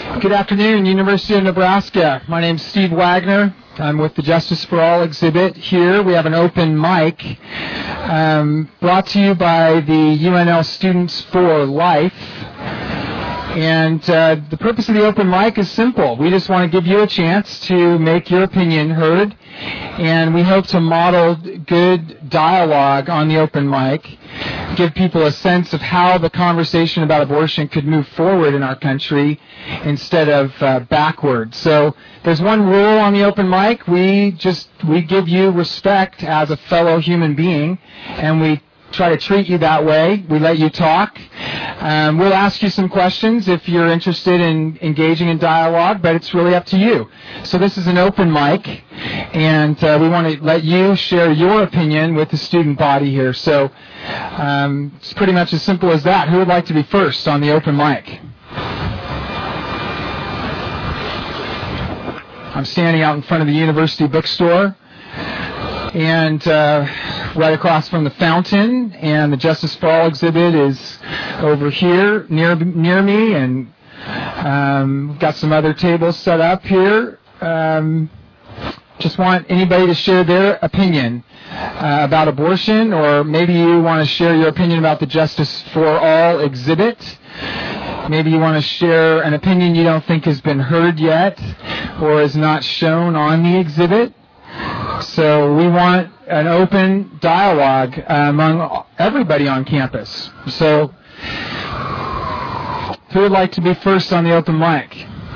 Good afternoon, University of Nebraska. My name's Steve Wagner. I'm with the Justice for All exhibit here. We have an open mic brought to you by the UNL Students for Life. And the purpose of the open mic is simple. We just want to give you a chance to make your opinion heard. And we hope to model good dialogue on the open mic, give people a sense of how the conversation about abortion could move forward in our country instead of backwards. So there's one rule on the open mic. We give you respect as a fellow human being, and we try to treat you that way. We let you talk. We'll ask you some questions if you're interested in engaging in dialogue, but it's really up to you. So this is an open mic, and we want to let you share your opinion with the student body here. So it's pretty much as simple as that. Who would like to be first on the open mic? I'm standing out in front of the university bookstore, and right across from the fountain, and the Justice for All exhibit is over here near me, and we've got some other tables set up here. Just want anybody to share their opinion about abortion, or maybe you want to share your opinion about the Justice for All exhibit. Maybe you want to share an opinion you don't think has been heard yet or is not shown on the exhibit. So we want an open dialogue among everybody on campus. So who would like to be first on the open mic?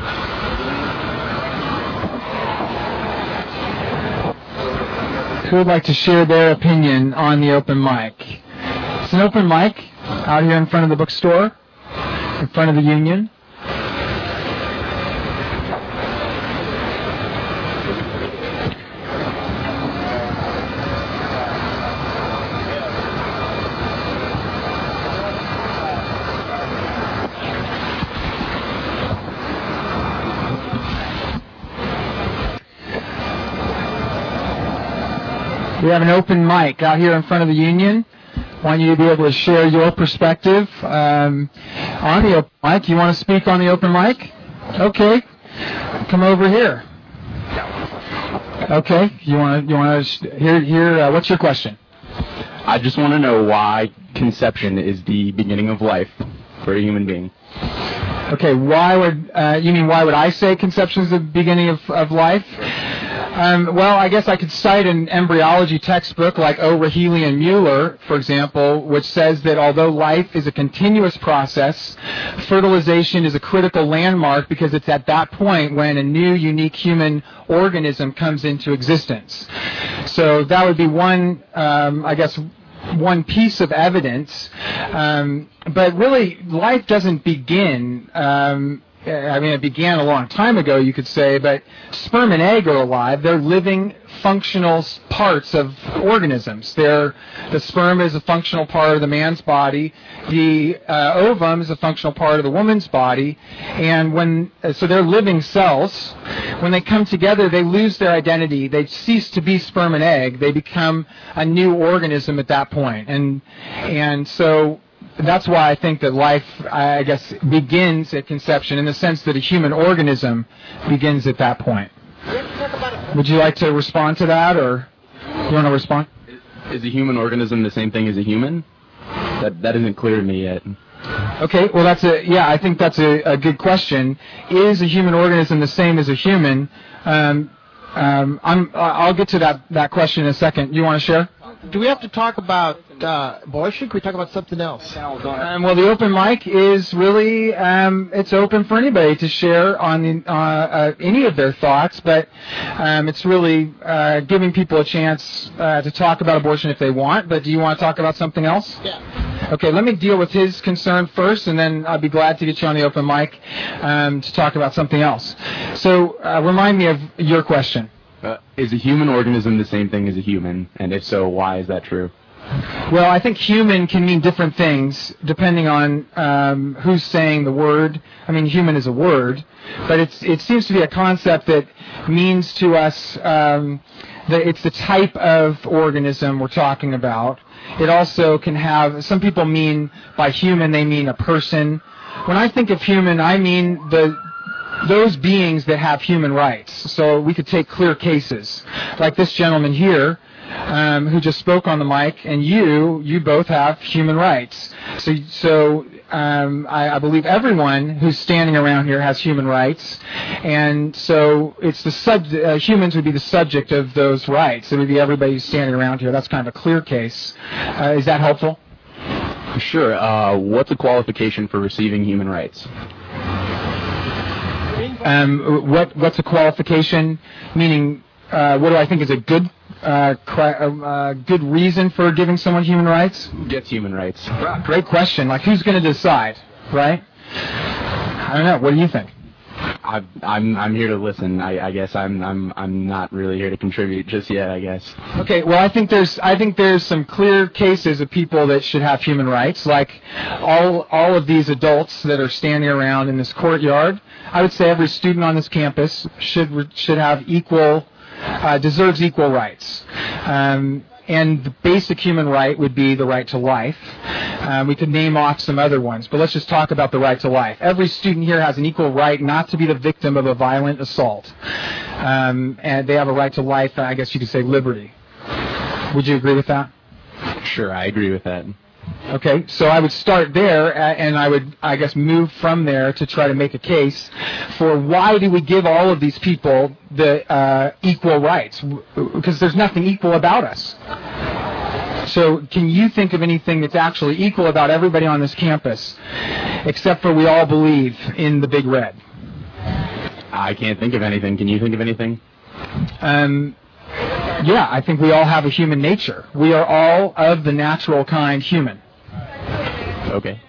Who would like to share their opinion on the open mic? It's an open mic out here in front of the bookstore, in front of the Union. We have an open mic out here in front of the Union. I want you to be able to share your perspective on the open mic. You want to speak on the open mic? Okay. Come over here. Okay. You want to hear what's your question? I just want to know why conception is the beginning of life for a human being. Okay. Why would I say conception is the beginning of life? Well, I guess I could cite an embryology textbook like O'Rahilly and Mueller, for example, which says that although life is a continuous process, fertilization is a critical landmark because it's at that point when a new, unique human organism comes into existence. So that would be one piece of evidence. But really, life doesn't begin. It began a long time ago, you could say, but sperm and egg are alive. They're living, functional parts of organisms. The sperm is a functional part of the man's body. The ovum is a functional part of the woman's body. And so they're living cells. When they come together, they lose their identity. They cease to be sperm and egg. They become a new organism at that point. And so that's why I think that life, I guess, begins at conception in the sense that a human organism begins at that point. Would you like to respond to that, or you want to respond? Is a human organism the same thing as a human? That isn't clear to me yet. Okay, well, I think that's a good question. Is a human organism the same as a human? I'll get to that question in a second. You want to share? Do we have to talk about abortion? Can we talk about something else? Well, the open mic is really it's open for anybody to share on any of their thoughts, but it's really giving people a chance to talk about abortion if they want. But do you want to talk about something else? Yeah. Okay, let me deal with his concern first, and then I'll be glad to get you on the open mic to talk about something else. So remind me of your question. Is a human organism the same thing as a human? And if so, why is that true? Well, I think human can mean different things depending on who's saying the word. I mean, human is a word, but it seems to be a concept that means to us that it's the type of organism we're talking about. It also can have, some people mean by human, they mean a person. When I think of human, I mean those beings that have human rights. So we could take clear cases, like this gentleman here, who just spoke on the mic, and you both have human rights. So I believe everyone who's standing around here has human rights, and so it's humans would be the subject of those rights. It would be everybody who's standing around here. That's kind of a clear case. Is that helpful? Sure. What's a qualification for receiving human rights? What's a qualification? Meaning, what do I think is a good reason for giving someone human rights? Who gets human rights? Great question. Like, who's going to decide, right? I don't know. What do you think? I'm here to listen. I guess I'm not really here to contribute just yet, I guess. Okay. Well, I think there's some clear cases of people that should have human rights, like all of these adults that are standing around in this courtyard. I would say every student on this campus should have deserves equal rights. And the basic human right would be the right to life. We could name off some other ones, but let's just talk about the right to life. Every student here has an equal right not to be the victim of a violent assault. And they have a right to life, I guess you could say liberty. Would you agree with that? Sure, I agree with that. Okay, so I would start there, and I would, I guess, move from there to try to make a case for why do we give all of these people the equal rights? Because there's nothing equal about us. So can you think of anything that's actually equal about everybody on this campus, except for we all believe in the Big Red? I can't think of anything. Can you think of anything? Yeah, I think we all have a human nature. We are all of the natural kind human. Okay.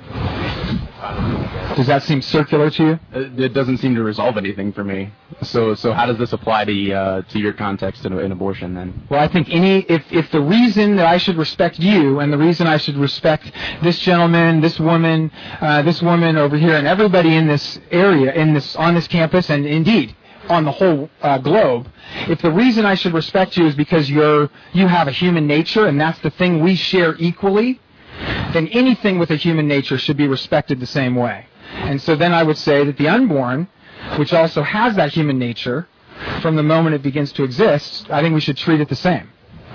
Does that seem circular to you? It doesn't seem to resolve anything for me. So how does this apply to your context in abortion then? Well, I think if the reason that I should respect you and the reason I should respect this gentleman, this woman over here, and everybody in this area, on this campus, and indeed on the whole globe, if the reason I should respect you is because you have a human nature and that's the thing we share equally, then anything with a human nature should be respected the same way. And so then I would say that the unborn, which also has that human nature, from the moment it begins to exist, I think we should treat it the same.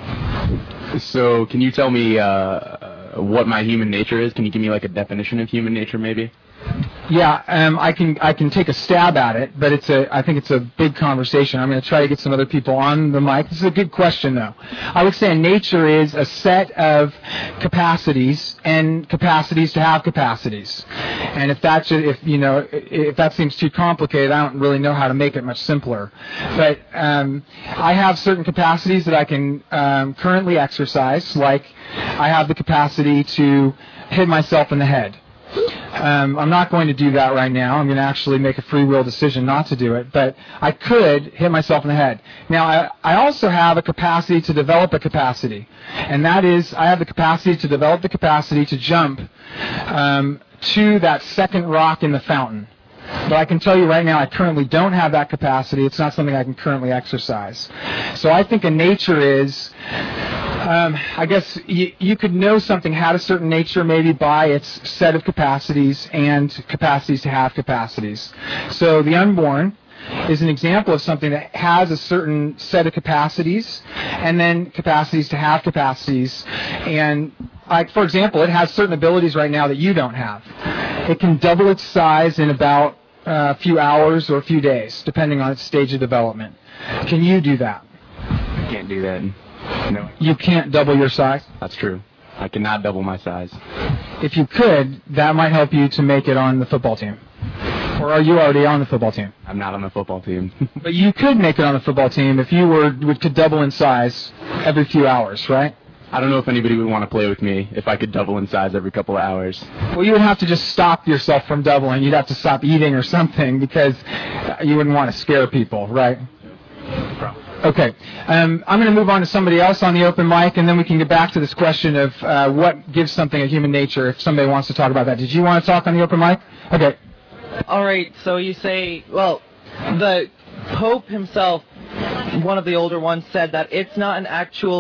So can you tell me what my human nature is? Can you give me like a definition of human nature maybe? Yeah, I can take a stab at it, but I think it's a big conversation. I'm going to try to get some other people on the mic. This is a good question, though. I would say nature is a set of capacities and capacities to have capacities. And if that seems too complicated, I don't really know how to make it much simpler. But I have certain capacities that I can currently exercise, like I have the capacity to hit myself in the head. I'm not going to do that right now. I'm going to actually make a free will decision not to do it, but I could hit myself in the head. Now, I also have a capacity to develop a capacity, and that is I have the capacity to develop the capacity to jump to that second rock in the fountain. But I can tell you right now I currently don't have that capacity. It's not something I can currently exercise. So I think a nature is... I guess you could know something had a certain nature maybe by its set of capacities and capacities to have capacities. So the unborn is an example of something that has a certain set of capacities and then capacities to have capacities. And for example, it has certain abilities right now that you don't have. It can double its size in about a few hours or a few days, depending on its stage of development. Can you do that? I can't do that. No. You can't double your size? That's true. I cannot double my size. If you could, that might help you to make it on the football team. Or are you already on the football team? I'm not on the football team. But you could make it on the football team if you could double in size every few hours, right? I don't know if anybody would want to play with me if I could double in size every couple of hours. Well, you would have to just stop yourself from doubling. You'd have to stop eating or something because you wouldn't want to scare people, right? Probably. Okay. I'm going to move on to somebody else on the open mic, and then we can get back to this question of what gives something a human nature if somebody wants to talk about that. Did you want to talk on the open mic? Okay. All right. So you say, well, the Pope himself, one of the older ones, said that it's not an actual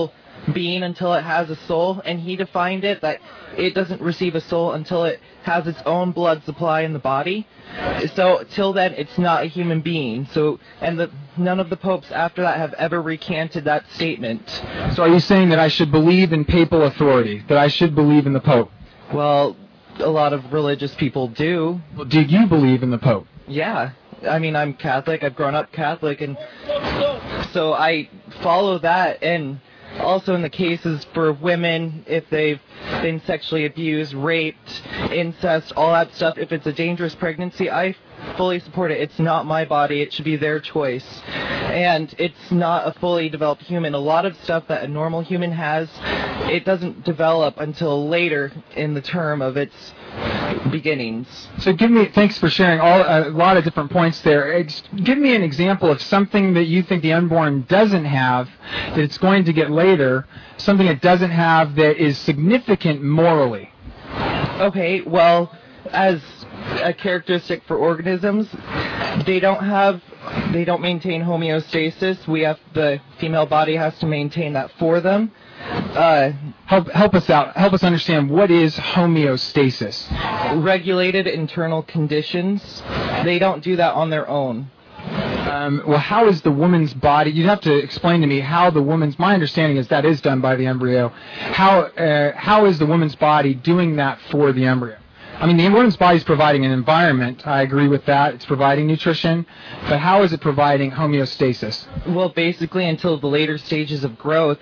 being until it has a soul, and he defined it that it doesn't receive a soul until it has its own blood supply in the body. So till then, it's not a human being. So, and none of the popes after that have ever recanted that statement. So are you saying that I should believe in papal authority, that I should believe in the Pope? Well, a lot of religious people do. Well, do you believe in the Pope? Yeah. I mean, I'm Catholic. I've grown up Catholic, and so I follow that. And also in the cases for women, if they've been sexually abused, raped, incest, all that stuff, if it's a dangerous pregnancy, I fully support it. It's not my body. It should be their choice. And it's not a fully developed human. A lot of stuff that a normal human has, it doesn't develop until later in the term of its beginnings. So thanks for sharing a lot of different points there. Give me an example of something that you think the unborn doesn't have, that it's going to get later, something it doesn't have that is significant morally. Okay, well, as a characteristic for organisms, they don't maintain homeostasis. The female body has to maintain that for them. Help us out. Help us understand, what is homeostasis? Regulated internal conditions. They don't do that on their own. Well, how is the woman's body? You'd have to explain to me how the woman's. My understanding is that is done by the embryo. How is the woman's body doing that for the embryo? I mean, the woman's body is providing an environment. I agree with that. It's providing nutrition. But how is it providing homeostasis? Well, basically, until the later stages of growth,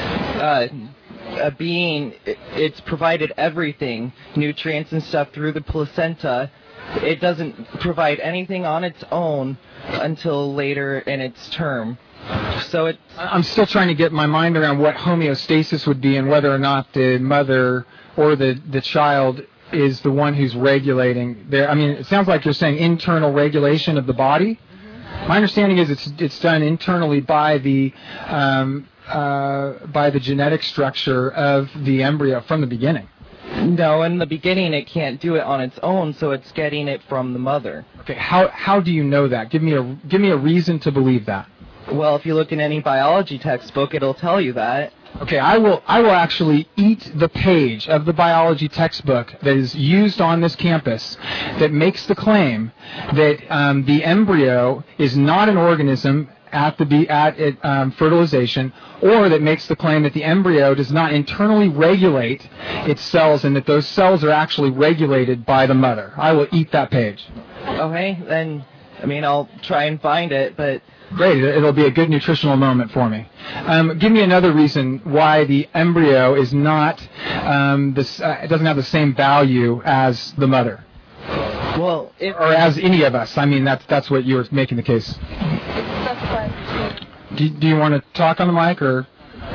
it's provided everything, nutrients and stuff through the placenta. It doesn't provide anything on its own until later in its term. So I'm still trying to get my mind around what homeostasis would be and whether or not the mother or the child is the one who's regulating there. I mean, it sounds like you're saying internal regulation of the body. Mm-hmm. My understanding is it's done internally by the genetic structure of the embryo from the beginning. No, in the beginning it can't do it on its own, so it's getting it from the mother. Okay, how do you know that? Give me a reason to believe that. Well, if you look in any biology textbook, it'll tell you that. Okay, I will actually eat the page of the biology textbook that is used on this campus that makes the claim that the embryo is not an organism at fertilization, or that makes the claim that the embryo does not internally regulate its cells and that those cells are actually regulated by the mother. I will eat that page. Okay, then, I'll try and find it, but... Great, it'll be a good nutritional moment for me. Give me another reason why the embryo is not, it doesn't have the same value as the mother. Well, or as any of us. I mean, that's what you were making the case. Do you want to talk on the mic, or?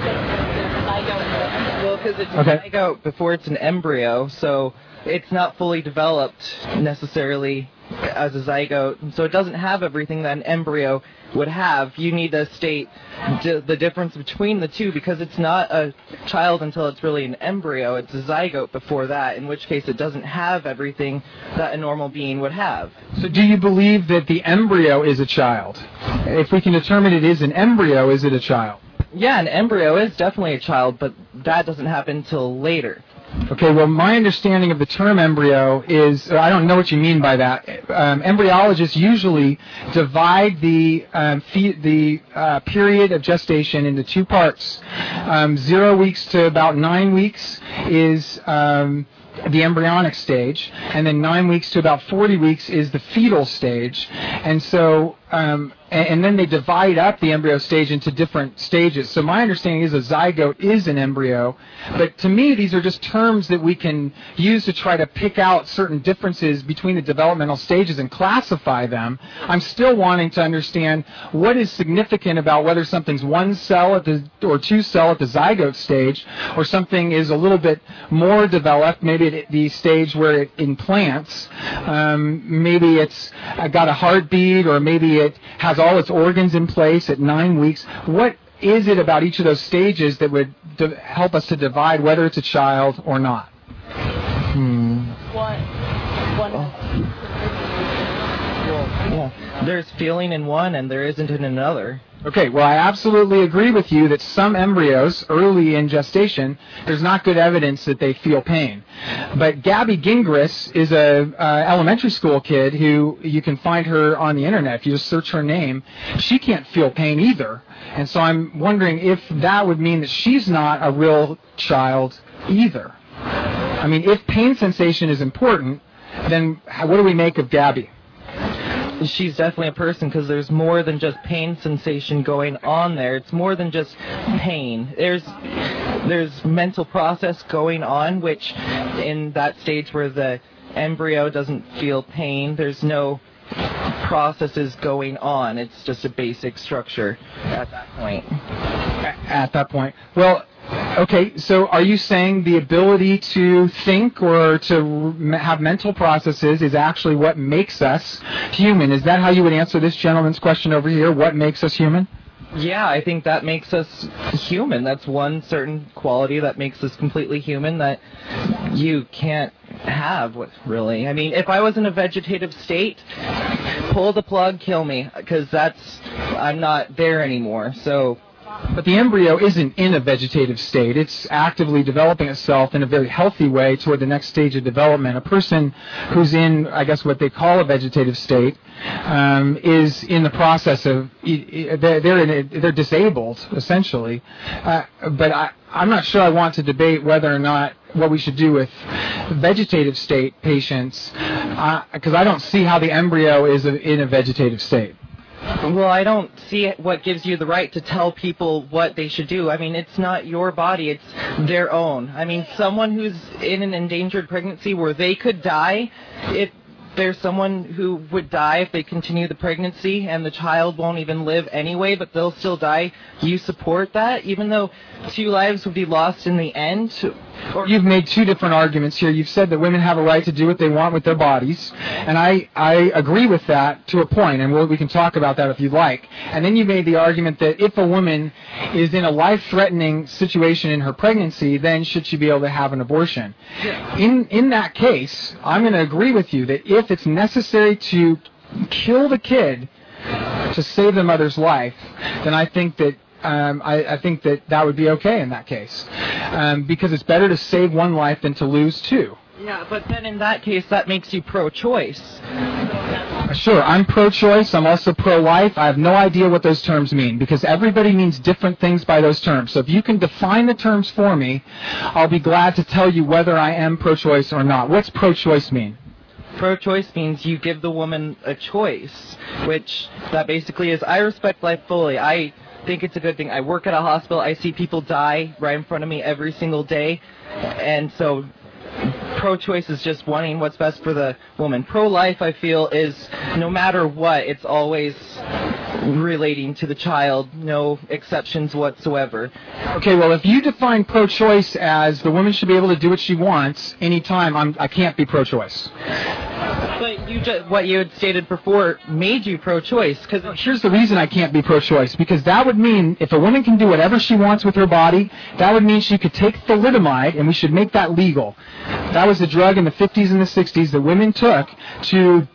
Well, because it's a zygote before it's an embryo, so it's not fully developed necessarily as a zygote, so it doesn't have everything that an embryo would have. You need to state the difference between the two, because it's not a child until it's really an embryo. It's a zygote before that, in which case it doesn't have everything that a normal being would have. So do you believe that the embryo is a child? If we can determine it is an embryo, is it a child? Yeah, an embryo is definitely a child, but that doesn't happen until later. Okay, well, my understanding of the term embryo is, I don't know what you mean by that. Embryologists usually divide the period of gestation into two parts. 0 weeks to about 9 weeks is the embryonic stage, and then 9 weeks to about 40 weeks is the fetal stage. And so, and then they divide up the embryo stage into different stages. So my understanding is a zygote is an embryo, but to me these are just terms that we can use to try to pick out certain differences between the developmental stages and classify them. I'm still wanting to understand what is significant about whether something's one cell or two cell at the zygote stage, or something is a little bit more developed, maybe at the stage where it implants, maybe it's got a heartbeat, or maybe it has all its organs in place at 9 weeks. What is it about each of those stages that would help us to divide whether it's a child or not? Yeah. There's feeling in one and there isn't in another. Okay, well, I absolutely agree with you that some embryos early in gestation, there's not good evidence that they feel pain. But Gabby Gingras is a elementary school kid who you can find her on the internet. If you just search her name, she can't feel pain either. And so I'm wondering if that would mean that she's not a real child either. I mean, if pain sensation is important, then what do we make of Gabby? She's definitely a person because there's more than just pain sensation going on there. It's more than just pain. There's mental process going on, which in that stage where the embryo doesn't feel pain, there's no processes going on. It's just a basic structure at that point. At that point. Well, okay, so are you saying the ability to think or to have mental processes is actually what makes us human? Is that how you would answer this gentleman's question over here? What makes us human? Yeah, I think that makes us human. That's one certain quality that makes us completely human that you can't have, really. I mean, if I was in a vegetative state, pull the plug, kill me, because I'm not there anymore, so... But the embryo isn't in a vegetative state. It's actively developing itself in a very healthy way toward the next stage of development. A person who's in, I guess, what they call a vegetative state is in the process of, they're disabled, essentially. But I'm not sure I want to debate whether or not what we should do with vegetative state patients, because I don't see how the embryo is in a vegetative state. Well, I don't see what gives you the right to tell people what they should do. I mean, it's not your body, it's their own. I mean, someone who's in an endangered pregnancy where they could die, if there's someone who would die if they continue the pregnancy and the child won't even live anyway, but they'll still die, you support that, even though 2 lives would be lost in the end? You've made 2 different arguments here. You've said that women have a right to do what they want with their bodies, and I agree with that to a point, and we can talk about that if you'd like. And then you made the argument that if a woman is in a life-threatening situation in her pregnancy, then should she be able to have an abortion? Yeah. In that case, I'm going to agree with you that if it's necessary to kill the kid to save the mother's life, then I think that I think that would be okay in that case, because it's better to save 1 life than to lose 2. Yeah, but then in that case, that makes you pro-choice. Sure, I'm pro-choice. I'm also pro-life. I have no idea what those terms mean, because everybody means different things by those terms. So if you can define the terms for me, I'll be glad to tell you whether I am pro-choice or not. What's pro-choice mean? Pro-choice means you give the woman a choice, which that basically is, I respect life fully. I think it's a good thing. I work at a hospital. I see people die right in front of me every single day. And so pro-choice is just wanting what's best for the woman. Pro-life, I feel, is no matter what, it's always relating to the child, no exceptions whatsoever. Okay, well, if you define pro-choice as the woman should be able to do what she wants anytime, I can't be pro-choice. But what you had stated before made you pro-choice. Here's the reason I can't be pro-choice, because that would mean if a woman can do whatever she wants with her body, that would mean she could take thalidomide, and we should make that legal. That was a drug in the 50s and the 60s that women took to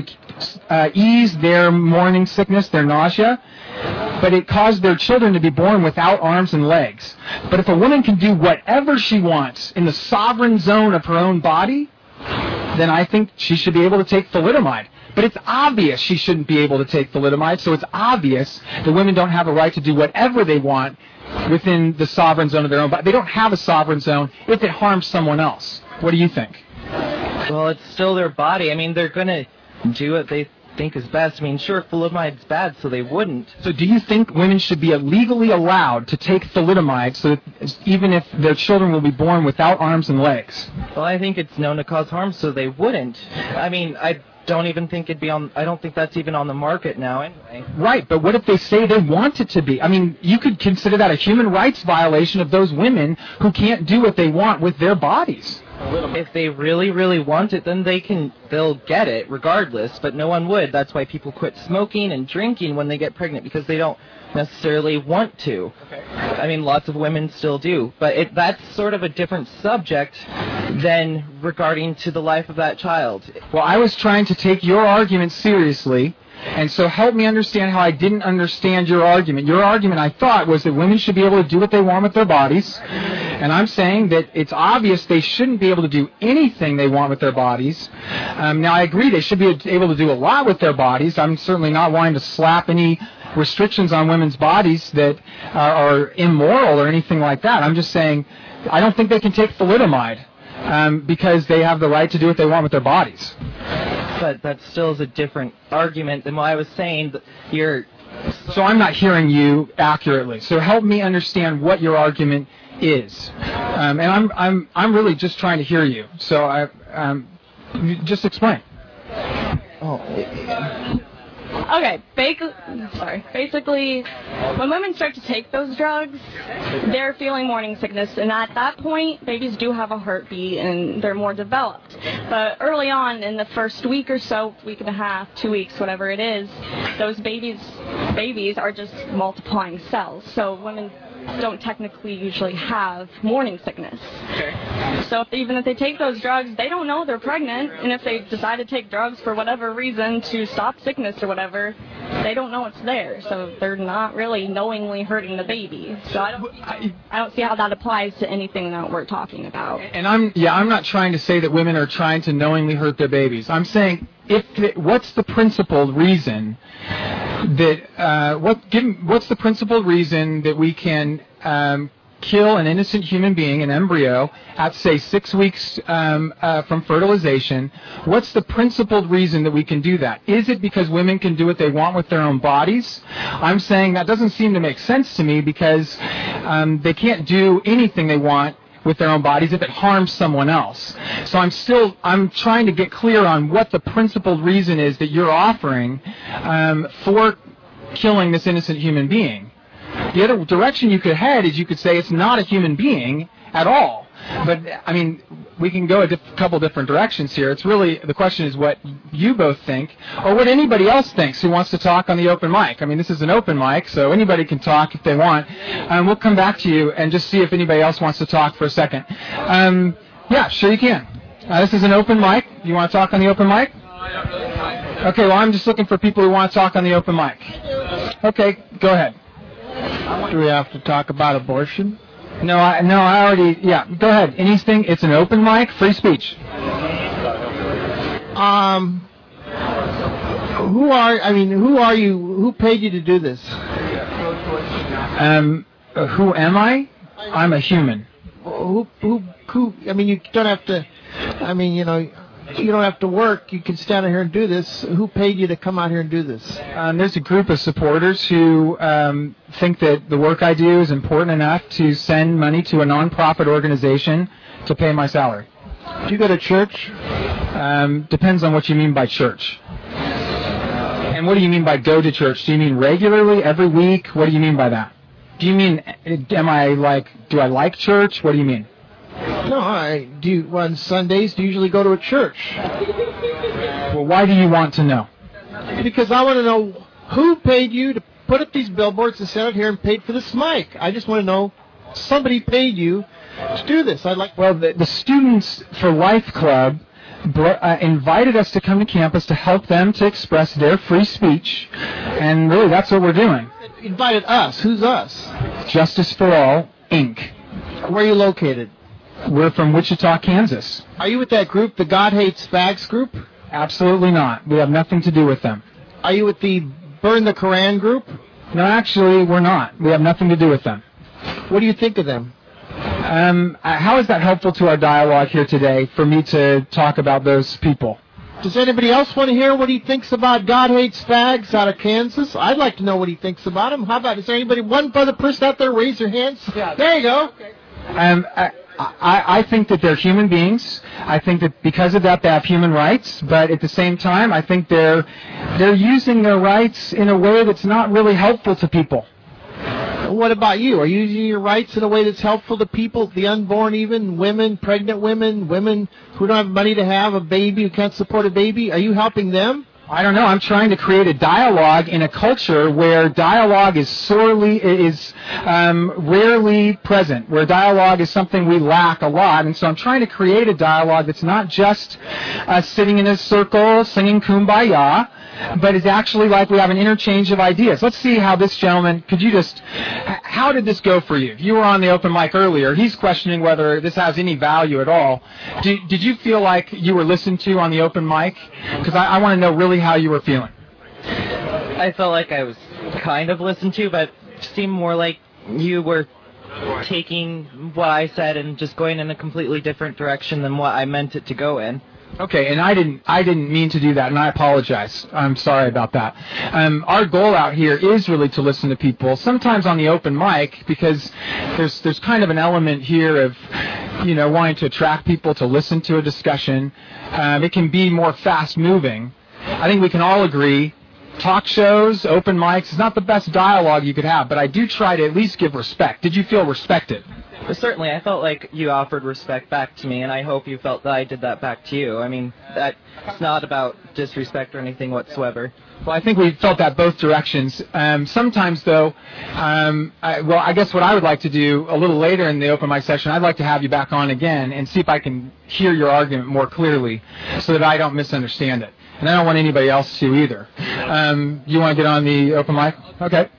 ease their morning sickness, their nausea, but it caused their children to be born without arms and legs. But if a woman can do whatever she wants in the sovereign zone of her own body, then I think she should be able to take thalidomide. But it's obvious she shouldn't be able to take thalidomide, so it's obvious that women don't have a right to do whatever they want within the sovereign zone of their own body. They don't have a sovereign zone if it harms someone else. What do you think? Well, it's still their body. I mean, they're going to do what they think is best. I mean, sure, thalidomide's bad, so they wouldn't. So do you think women should be legally allowed to take thalidomide so that even if their children will be born without arms and legs? Well, I think it's known to cause harm, so they wouldn't. I mean, I don't even think it'd be on. I don't think that's even on the market now, anyway. Right, but what if they say they want it to be? I mean, you could consider that a human rights violation of those women who can't do what they want with their bodies. If they really, really want it, then they'll get it regardless, but no one would. That's why people quit smoking and drinking when they get pregnant, because they don't necessarily want to. Okay. I mean, lots of women still do, but that's sort of a different subject than regarding to the life of that child. Well, I was trying to take your argument seriously, And so help me understand how I didn't understand your argument. Your argument, I thought, was that women should be able to do what they want with their bodies. And I'm saying that it's obvious they shouldn't be able to do anything they want with their bodies. Now, I agree they should be able to do a lot with their bodies. I'm certainly not wanting to slap any restrictions on women's bodies that are immoral or anything like that. I'm just saying I don't think they can take thalidomide because they have the right to do what they want with their bodies. But that still is a different argument than what I was saying. So I'm not hearing you accurately. So help me understand what your argument is. And I'm really just trying to hear you. So just explain. Okay, basically, when women start to take those drugs, they're feeling morning sickness, and at that point, babies do have a heartbeat, and they're more developed. But early on, in the first week or so, week and a half, 2 weeks, whatever it is, those babies are just multiplying cells. So women don't technically usually have morning sickness. Okay. So even if they take those drugs, they don't know they're pregnant, and if they decide to take drugs for whatever reason to stop sickness or whatever, they don't know it's there, so they're not really knowingly hurting the baby. So I don't see how that applies to anything that we're talking about. And I'm not trying to say that women are trying to knowingly hurt their babies. I'm saying what's the principled reason that what's the principled reason that we can kill an innocent human being, an embryo, at say 6 weeks from fertilization? What's the principled reason that we can do that? Is it because women can do what they want with their own bodies? I'm saying that doesn't seem to make sense to me because they can't do anything they want with their own bodies if it harms someone else. So I'm trying to get clear on what the principled reason is that you're offering for killing this innocent human being. The other direction you could head is you could say it's not a human being at all. But, I mean, we can go a couple different directions here. It's really, the question is what you both think, or what anybody else thinks who wants to talk on the open mic. I mean, this is an open mic, so anybody can talk if they want. We'll come back to you and just see if anybody else wants to talk for a second. Yeah, sure you can. This is an open mic. You want to talk on the open mic? Okay, well, I'm just looking for people who want to talk on the open mic. Okay, go ahead. Do we have to talk about abortion? No, I already, yeah, go ahead. Anything, it's an open mic, free speech. Who are you? Who paid you to do this? Who am I? I'm a human. Who, I mean, you don't have to, you don't have to work. You can stand out here and do this. Who paid you to come out here and do this? There's a group of supporters who think that the work I do is important enough to send money to a non-profit organization to pay my salary. Do you go to church? Depends on what you mean by church. And what do you mean by go to church? Do you mean regularly, every week? What do you mean by that? Do you mean, do I like church? What do you mean? No, on Sundays, do you usually go to a church? Well, why do you want to know? Because I want to know who paid you to put up these billboards and sit out here and paid for this mic. I just want to know somebody paid you to do this. Well, the Students for Life Club invited us to come to campus to help them to express their free speech, and really that's what we're doing. Invited us? Who's us? Justice for All, Inc. Where are you located? We're from Wichita, Kansas. Are you with that group, the God Hates Fags group? Absolutely not. We have nothing to do with them. Are you with the Burn the Koran group? No, actually, we're not. We have nothing to do with them. What do you think of them? How is that helpful to our dialogue here today for me to talk about those people? Does anybody else want to hear what he thinks about God Hates Fags out of Kansas? I'd like to know what he thinks about him. How about, is there anybody, one other person out there, raise your hands? Yeah. There you go. Okay. I think that they're human beings. I think that because of that they have human rights, but at the same time I think they're using their rights in a way that's not really helpful to people. What about you? Are you using your rights in a way that's helpful to people, the unborn even, women, pregnant women who don't have money to have a baby, who can't support a baby? Are you helping them? I don't know. I'm trying to create a dialogue in a culture where dialogue is rarely present, where dialogue is something we lack a lot. And so I'm trying to create a dialogue that's not just sitting in a circle singing Kumbaya, but it's actually like we have an interchange of ideas. Let's see how this gentleman, how did this go for you? You were on the open mic earlier. He's questioning whether this has any value at all. Did you feel like you were listened to on the open mic? Because I want to know really how you were feeling. I felt like I was kind of listened to, but it seemed more like you were taking what I said and just going in a completely different direction than what I meant it to go in. Okay, and I didn't mean to do that, and I apologize. I'm sorry about that. Our goal out here is really to listen to people, sometimes on the open mic, because there's kind of an element here of, wanting to attract people to listen to a discussion. It can be more fast-moving. I think we can all agree talk shows, open mics, is not the best dialogue you could have, but I do try to at least give respect. Did you feel respected? Well, certainly, I felt like you offered respect back to me, and I hope you felt that I did that back to you. I mean, that's not about disrespect or anything whatsoever. Well, I think we felt that both directions. Sometimes, though, I guess what I would like to do a little later in the open mic session, I'd like to have you back on again and see if I can hear your argument more clearly so that I don't misunderstand it. And I don't want anybody else to either. You want to get on the open mic? Okay.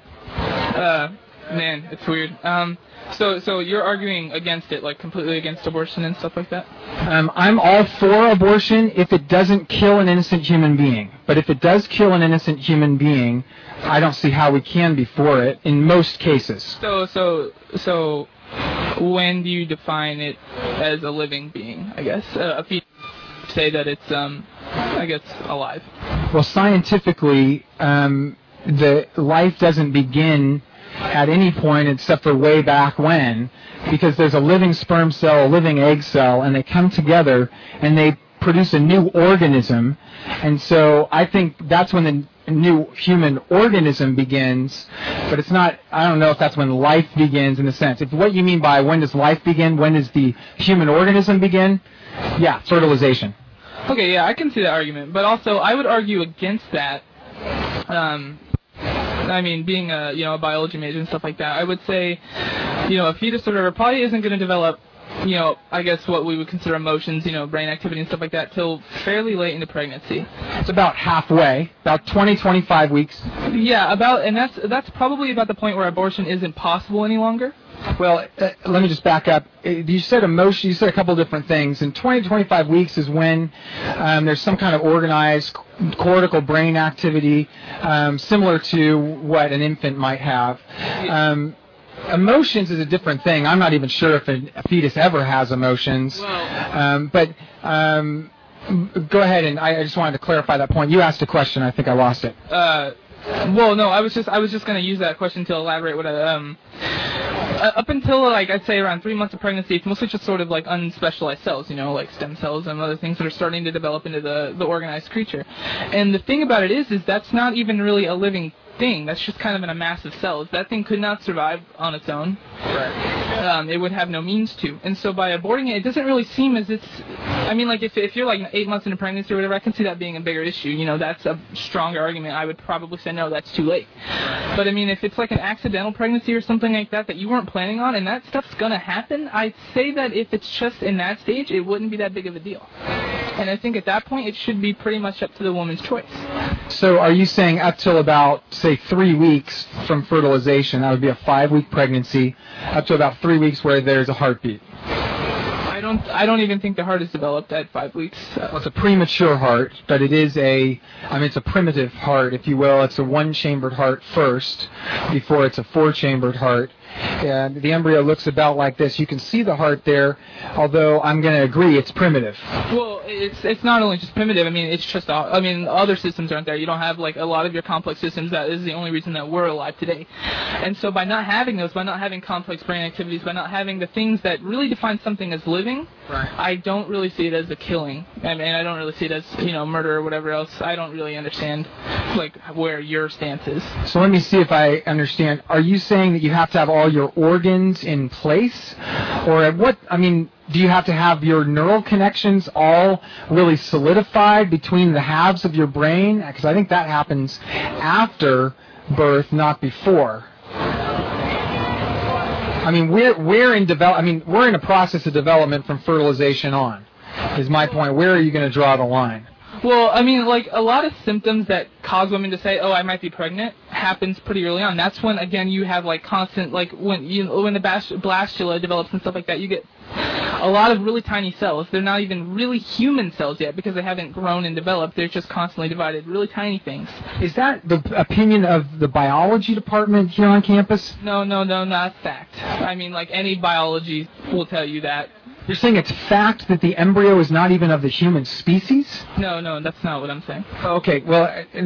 Man, it's weird. So you're arguing against it, like completely against abortion and stuff like that? I'm all for abortion if it doesn't kill an innocent human being. But if it does kill an innocent human being, I don't see how we can be for it in most cases. So when do you define it as a living being, I guess? If you say that it's, I guess, alive. Well, scientifically, the life doesn't begin at any point except for way back when, because there's a living sperm cell, a living egg cell, and they come together and they produce a new organism. And so I think that's when the new human organism begins, but it's not, I don't know if that's when life begins in a sense. If what you mean by when does life begin, when does the human organism begin? Yeah, fertilization. Okay, yeah, I can see that argument, but also I would argue against that. I mean, being a biology major and stuff like that, I would say, a fetus or whatever probably isn't going to develop, I guess what we would consider emotions, brain activity and stuff like that till fairly late into pregnancy. It's about halfway, about 25 weeks. Yeah, and that's probably about the point where abortion isn't possible any longer. Well, let me just back up. You said emotion. You said a couple different things. And 20 to 25 weeks is when there's some kind of organized cortical brain activity, similar to what an infant might have. Emotions is a different thing. I'm not even sure if a fetus ever has emotions. But go ahead, and I just wanted to clarify that point. You asked a question. I think I lost it. Well, no, I was just going to use that question to elaborate what up until, like, I'd say around 3 months of pregnancy, it's mostly just sort of like unspecialized cells, like stem cells and other things that are starting to develop into the organized creature. And the thing about it is that's not even really a living thing. That's just kind of in a mass of cells. That thing could not survive on its own. Right. It would have no means to. And so by aborting it, it doesn't really seem as it's... I mean, like, if you're, like, 8 months into pregnancy or whatever, I can see that being a bigger issue. That's a stronger argument. I would probably say, no, that's too late. But, I mean, if it's, like, an accidental pregnancy or something like that you weren't planning on, and that stuff's going to happen, I'd say that if it's just in that stage, it wouldn't be that big of a deal. And I think at that point, it should be pretty much up to the woman's choice. So are you saying up till about, say, 3 weeks from fertilization, that would be a 5-week pregnancy, up to about 3 weeks where there's a heartbeat? I don't even think the heart is developed at 5 weeks. Well, it's a premature heart, but it is it's a primitive heart, if you will. It's a one-chambered heart first, before it's a four-chambered heart. And the embryo looks about like this. You can see the heart there, although I'm going to agree it's primitive. Well, it's not only just primitive. I mean, it's just other systems aren't there. You don't have like a lot of your complex systems. That is the only reason that we're alive today. And so by not having those, by not having complex brain activities, by not having the things that really define something as living, right, I don't really see it as a killing. I mean, I don't really see it as murder or whatever else. I don't really understand like where your stance is. So let me see if I understand. Are you saying that you have to have all your organs in place, or what? I mean, do you have to have your neural connections all really solidified between the halves of your brain? Because I think that happens after birth, not before. I mean, we're in a process of development from fertilization on. Is my point. Where are you going to draw the line? Well, I mean, like, a lot of symptoms that cause women to say, oh, I might be pregnant, happens pretty early on. That's when, again, you have, like, constant, like, when the blastula develops and stuff like that, you get a lot of really tiny cells. They're not even really human cells yet because they haven't grown and developed. They're just constantly divided, really tiny things. Is that the opinion of the biology department here on campus? No, not fact. I mean, like, any biology will tell you that. You're saying it's fact that the embryo is not even of the human species? No, that's not what I'm saying. Okay, well,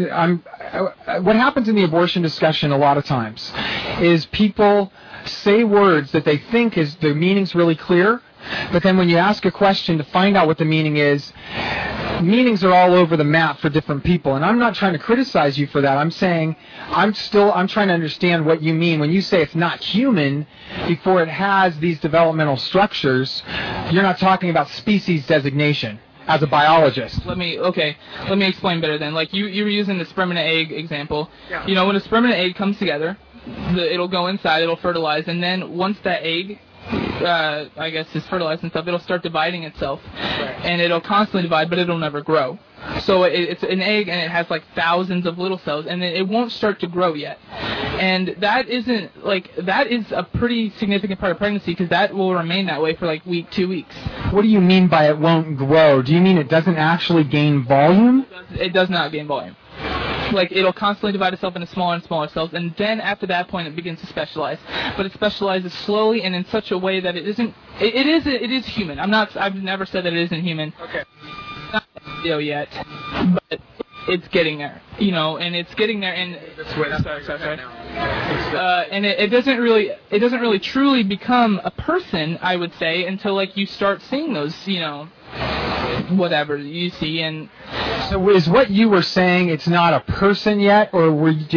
what happens in the abortion discussion a lot of times is people say words that they think is the meaning's really clear, but then when you ask a question to find out what the meaning is, meanings are all over the map for different people, and I'm not trying to criticize you for that. I'm saying I'm trying to understand what you mean when you say it's not human before it has these developmental structures. You're not talking about species designation as a biologist. Let me explain better then. Like, you were using the sperm and egg example. Yeah. You know, when a sperm and an egg comes together, it'll go inside, it'll fertilize, and then once that egg I guess is fertilized and stuff, it'll start dividing itself, and it'll constantly divide, but it'll never grow. So it's an egg, and it has like thousands of little cells, and it won't start to grow yet. And that is a pretty significant part of pregnancy, because that will remain that way for like 2 weeks. What do you mean by it won't grow? Do you mean it doesn't actually gain volume? It does not gain volume. Like, it'll constantly divide itself into smaller and smaller cells, and then after that point it begins to specialize. But it specializes slowly and in such a way that it isn't. It is human. I've never said that it isn't human. Okay. Not yet, but it's getting there. You know, and it's getting there. And sorry. And it doesn't really truly become a person, I would say, until like you start seeing those, you know, whatever you see. And so is what you were saying it's not a person yet, or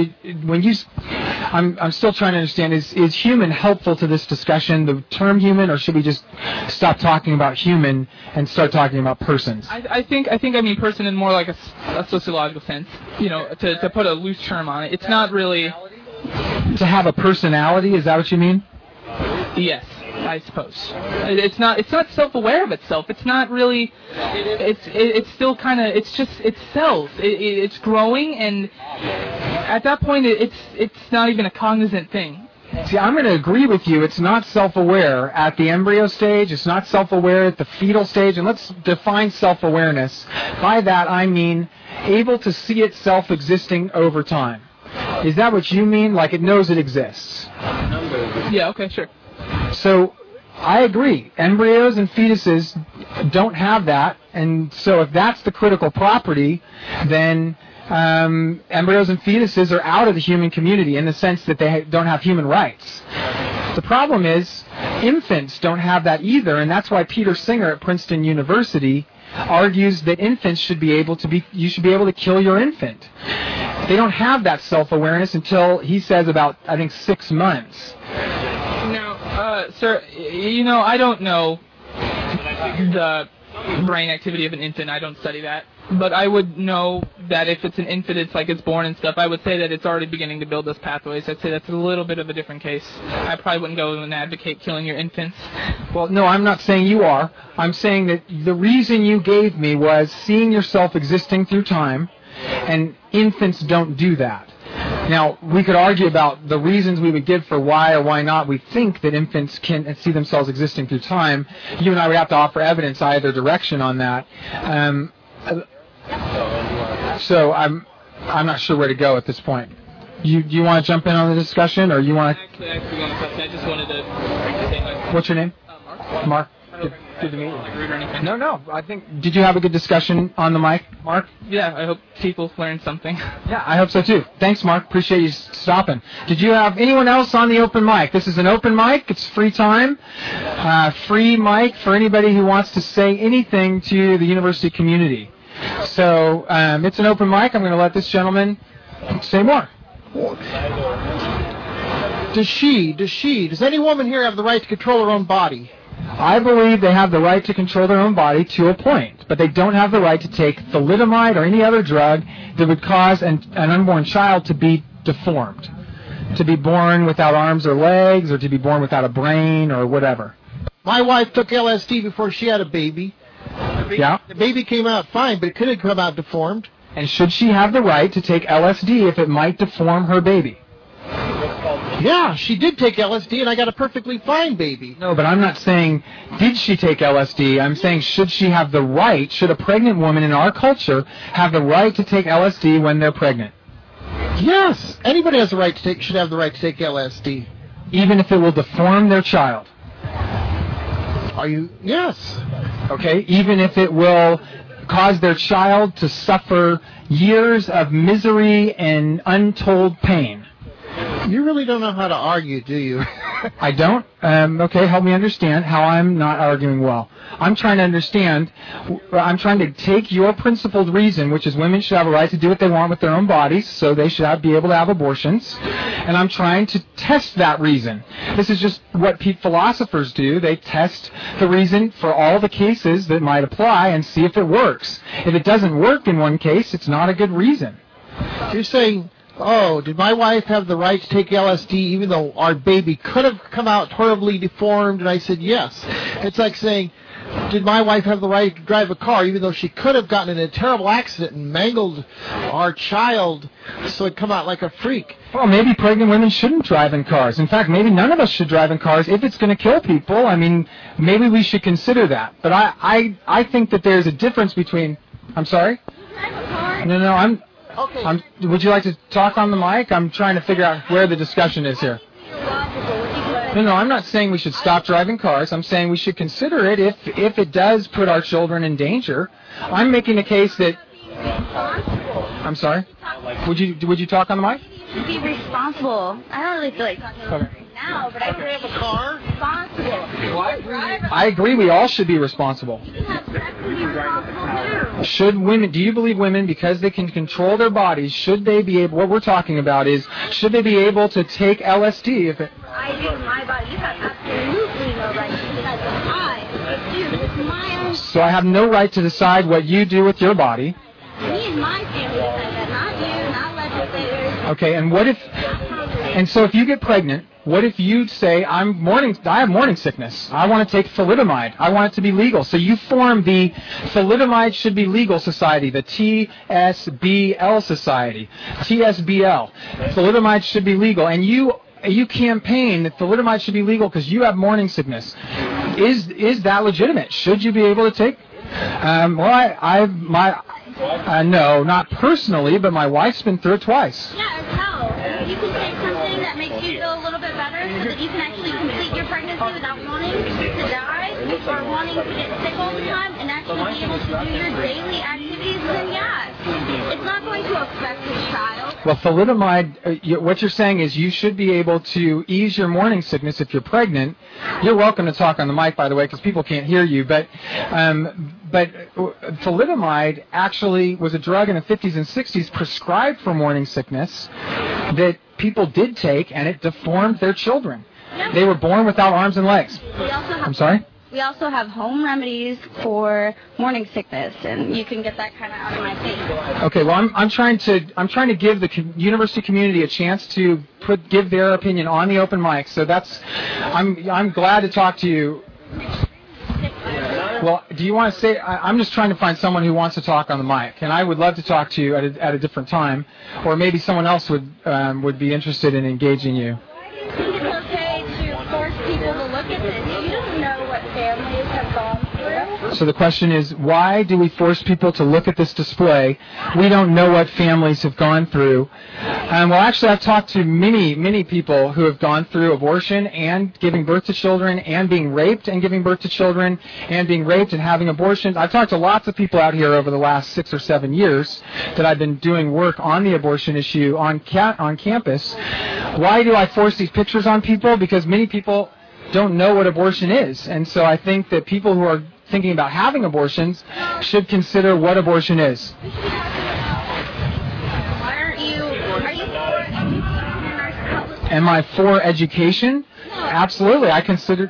I'm still trying to understand, is human helpful to this discussion, the term human, or should we just stop talking about human and start talking about persons? I think I mean person in more like a sociological sense, you know, to put a loose term on it. It's not really to have a personality, is that what you mean? Yes, I suppose. It's not self-aware of itself. It's not really. It's still kind of. It's cells. It's growing, and at that point, it's not even a cognizant thing. See, I'm going to agree with you. It's not self-aware at the embryo stage. It's not self-aware at the fetal stage. And let's define self-awareness. By that, I mean able to see itself existing over time. Is that what you mean? Like it knows it exists? Yeah, okay, sure. So, I agree. Embryos and fetuses don't have that, and so if that's the critical property, then embryos and fetuses are out of the human community in the sense that they don't have human rights. The problem is, infants don't have that either, and that's why Peter Singer at Princeton University argues that infants should be able to kill your infant. They don't have that self-awareness until, he says, about, I think, 6 months. Sir, you know, I don't know the brain activity of an infant. I don't study that. But I would know that if it's an infant, it's born and stuff, I would say that it's already beginning to build those pathways. I'd say that's a little bit of a different case. I probably wouldn't go and advocate killing your infants. Well, no, I'm not saying you are. I'm saying that the reason you gave me was seeing yourself existing through time, and infants don't do that. Now, we could argue about the reasons we would give for why or why not we think that infants can see themselves existing through time. You and I would have to offer evidence either direction on that. So I'm not sure where to go at this point. You want to jump in on the discussion, or you want to? Actually, on the question, I just wanted to say. What's your name? Mark. Mark. Good to meet you. No. I think. Did you have a good discussion on the mic, Mark? Yeah, I hope people learned something. Yeah, I hope so too. Thanks, Mark. Appreciate you stopping. Did you have anyone else on the open mic? This is an open mic. It's free time. Free mic for anybody who wants to say anything to the university community. So it's an open mic. I'm going to let this gentleman say more. Does any woman here have the right to control her own body? I believe they have the right to control their own body to a point, but they don't have the right to take thalidomide or any other drug that would cause an unborn child to be deformed, to be born without arms or legs, or to be born without a brain or whatever. My wife took LSD before she had a baby. Yeah. The baby came out fine, but it could have come out deformed. And should she have the right to take LSD if it might deform her baby? Yeah, she did take LSD, and I got a perfectly fine baby. No, but I'm not saying did she take LSD. I'm saying should she have the right, should a pregnant woman in our culture have the right to take LSD when they're pregnant? Yes, anybody has the right to take, should have the right to take LSD. Even if it will deform their child? Are you? Yes. Okay, even if it will cause their child to suffer years of misery and untold pain. You really don't know how to argue, do you? I don't? Okay, help me understand how I'm not arguing well. I'm trying to understand, I'm trying to take your principled reason, which is women should have a right to do what they want with their own bodies, so they should be able to have abortions, and I'm trying to test that reason. This is just what philosophers do. They test the reason for all the cases that might apply and see if it works. If it doesn't work in one case, it's not a good reason. You're saying, oh, did my wife have the right to take LSD even though our baby could have come out horribly deformed? And I said, yes. It's like saying, did my wife have the right to drive a car even though she could have gotten in a terrible accident and mangled our child so it'd come out like a freak? Well, maybe pregnant women shouldn't drive in cars. In fact, maybe none of us should drive in cars if it's going to kill people. I mean, maybe we should consider that. But I think that there's a difference between... I'm sorry? No, Okay. Would you like to talk on the mic? I'm trying to figure out where the discussion is here. No, I'm not saying we should stop driving cars. I'm saying we should consider it if it does put our children in danger. I'm making a case that... I'm sorry? Would you talk on the mic? Be responsible. I don't really feel like talking about it right now, but I Do you have a car? responsible. I agree we all should be responsible. You have sex and be responsible too. Should women, do you believe women, because they can control their bodies, should they be able, what we're talking about is, should they be able to take LSD if it... I do my body. You have absolutely no right to decide what I do. It's my own. So I have no right to decide what you do with your body. Me and my family decide that, not you, not legislators. Okay, and what if... And so if you get pregnant, what if you say, I have morning sickness. I want to take thalidomide. I want it to be legal. So you form the Thalidomide Should Be Legal Society, the TSBL Society, TSBL. Thalidomide should be legal. And you campaign that thalidomide should be legal because you have morning sickness. Is that legitimate? Should you be able to take? No, not personally, but my wife's been through it twice. Yeah, as hell. You can take something that makes you feel a little bit better so that you can actually complete your pregnancy without wanting to die or wanting to get sick all the time and actually be able to do your daily activities, then yeah, it's not going to affect the child. Well, thalidomide, what you're saying is you should be able to ease your morning sickness if you're pregnant. You're welcome to talk on the mic, by the way, because people can't hear you. But thalidomide actually was a drug in the 50s and 60s prescribed for morning sickness that people did take, and it deformed their children. Yeah. They were born without arms and legs. I'm sorry? We also have home remedies for morning sickness, and you can get that kind of out of my face. Okay, well, I'm trying to give the university community a chance to give their opinion on the open mic. So I'm glad to talk to you. Well, do you want to say? I'm just trying to find someone who wants to talk on the mic, and I would love to talk to you at a different time, or maybe someone else would be interested in engaging you. Why do you think it's okay to force people to look at this? You don't know what families have gone through. So the question is, why do we force people to look at this display? We don't know what families have gone through. Well, actually, I've talked to many people who have gone through abortion and giving birth to children and being raped and giving birth to children and being raped and having abortions. I've talked to lots of people out here over the last 6 or 7 years that I've been doing work on the abortion issue on campus. Why do I force these pictures on people? Because many people don't know what abortion is. And so I think that people who are thinking about having abortions should consider what abortion is. Am I for education? Absolutely. I consider...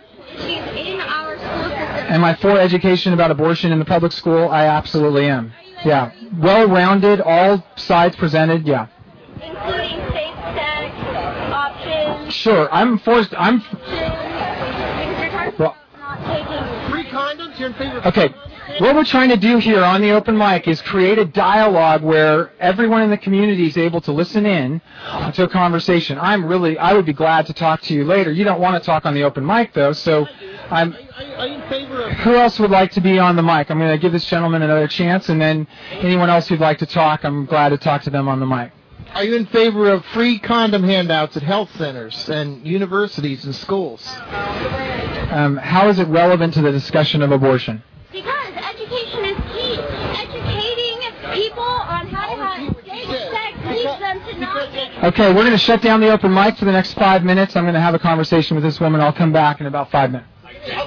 Am I for education about abortion in the public school? I absolutely am. Yeah. Well-rounded, all sides presented, yeah. Including safe-sex options. Sure. Free condoms? You're in favor of Okay. What we're trying to do here on the open mic is create a dialogue where everyone in the community is able to listen in to a conversation. I would be glad to talk to you later. You don't want to talk on the open mic, though, so I'm in favor of... Who else would like to be on the mic? I'm going to give this gentleman another chance, and then anyone else who'd like to talk, I'm glad to talk to them on the mic. Are you in favor of free condom handouts at health centers and universities and schools? How is it relevant to the discussion of abortion? Because education is key. Educating people on how to have safe sex leads them to not get... Okay, we're going to shut down the open mic for the next 5 minutes. I'm going to have a conversation with this woman. I'll come back in about 5 minutes.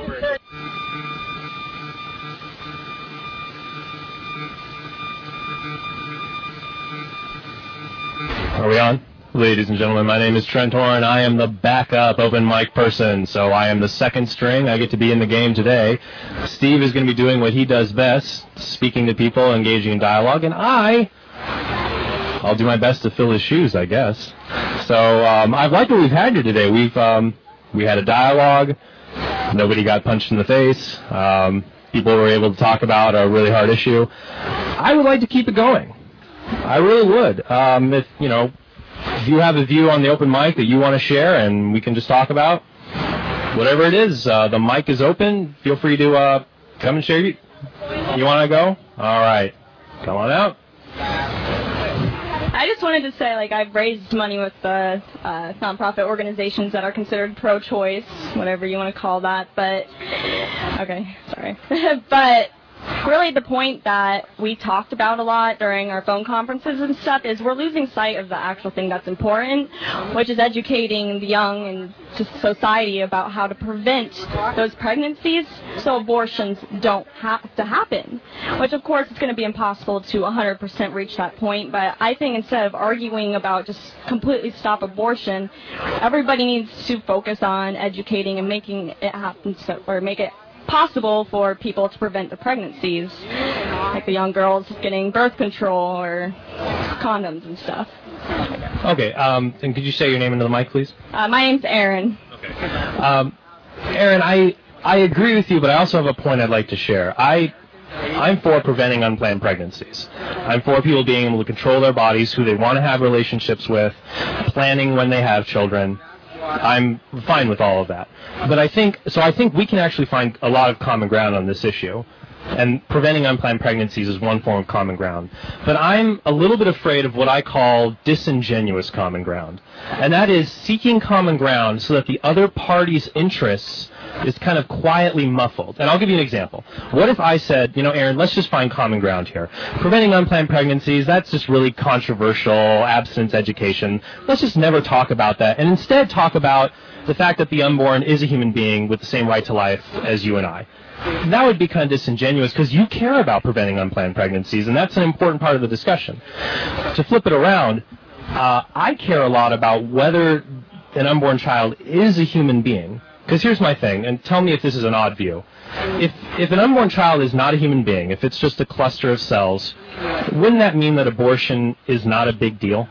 Are we on? Ladies and gentlemen, my name is Trent Horn. I am the backup open mic person, so I am the second string. I get to be in the game today. Steve is going to be doing what he does best, speaking to people, engaging in dialogue, and I'll do my best to fill his shoes, I guess. So I've liked what we've had here today. We had a dialogue. Nobody got punched in the face. People were able to talk about a really hard issue. I would like to keep it going. I really would. If you have a view on the open mic that you want to share and we can just talk about, whatever it is, the mic is open. Feel free to come and share. You want to go? All right. Come on out. I just wanted to say, I've raised money with the nonprofit organizations that are considered pro-choice, whatever you want to call that, but... Okay, sorry. But... really, the point that we talked about a lot during our phone conferences and stuff is we're losing sight of the actual thing that's important, which is educating the young and just society about how to prevent those pregnancies so abortions don't have to happen, which, of course, it's going to be impossible to 100% reach that point. But I think instead of arguing about just completely stop abortion, everybody needs to focus on educating and making it happen, or make it possible for people to prevent the pregnancies, like the young girls getting birth control or condoms and stuff. Okay, and could you say your name into the mic, please? My name's Erin. Okay. Erin, I agree with you, but I also have a point I'd like to share. I'm for preventing unplanned pregnancies. I'm for people being able to control their bodies, who they want to have relationships with, planning when they have children. I'm fine with all of that. But I think we can actually find a lot of common ground on this issue. And preventing unplanned pregnancies is one form of common ground. But I'm a little bit afraid of what I call disingenuous common ground. And that is seeking common ground so that the other party's interests is kind of quietly muffled. And I'll give you an example. What if I said, Erin, let's just find common ground here. Preventing unplanned pregnancies, that's just really controversial, abstinence education. Let's just never talk about that and instead talk about the fact that the unborn is a human being with the same right to life as you and I. That would be kind of disingenuous because you care about preventing unplanned pregnancies, and that's an important part of the discussion. To flip it around, I care a lot about whether an unborn child is a human being. Because here's my thing, and tell me if this is an odd view. If an unborn child is not a human being, if it's just a cluster of cells, wouldn't that mean that abortion is not a big deal?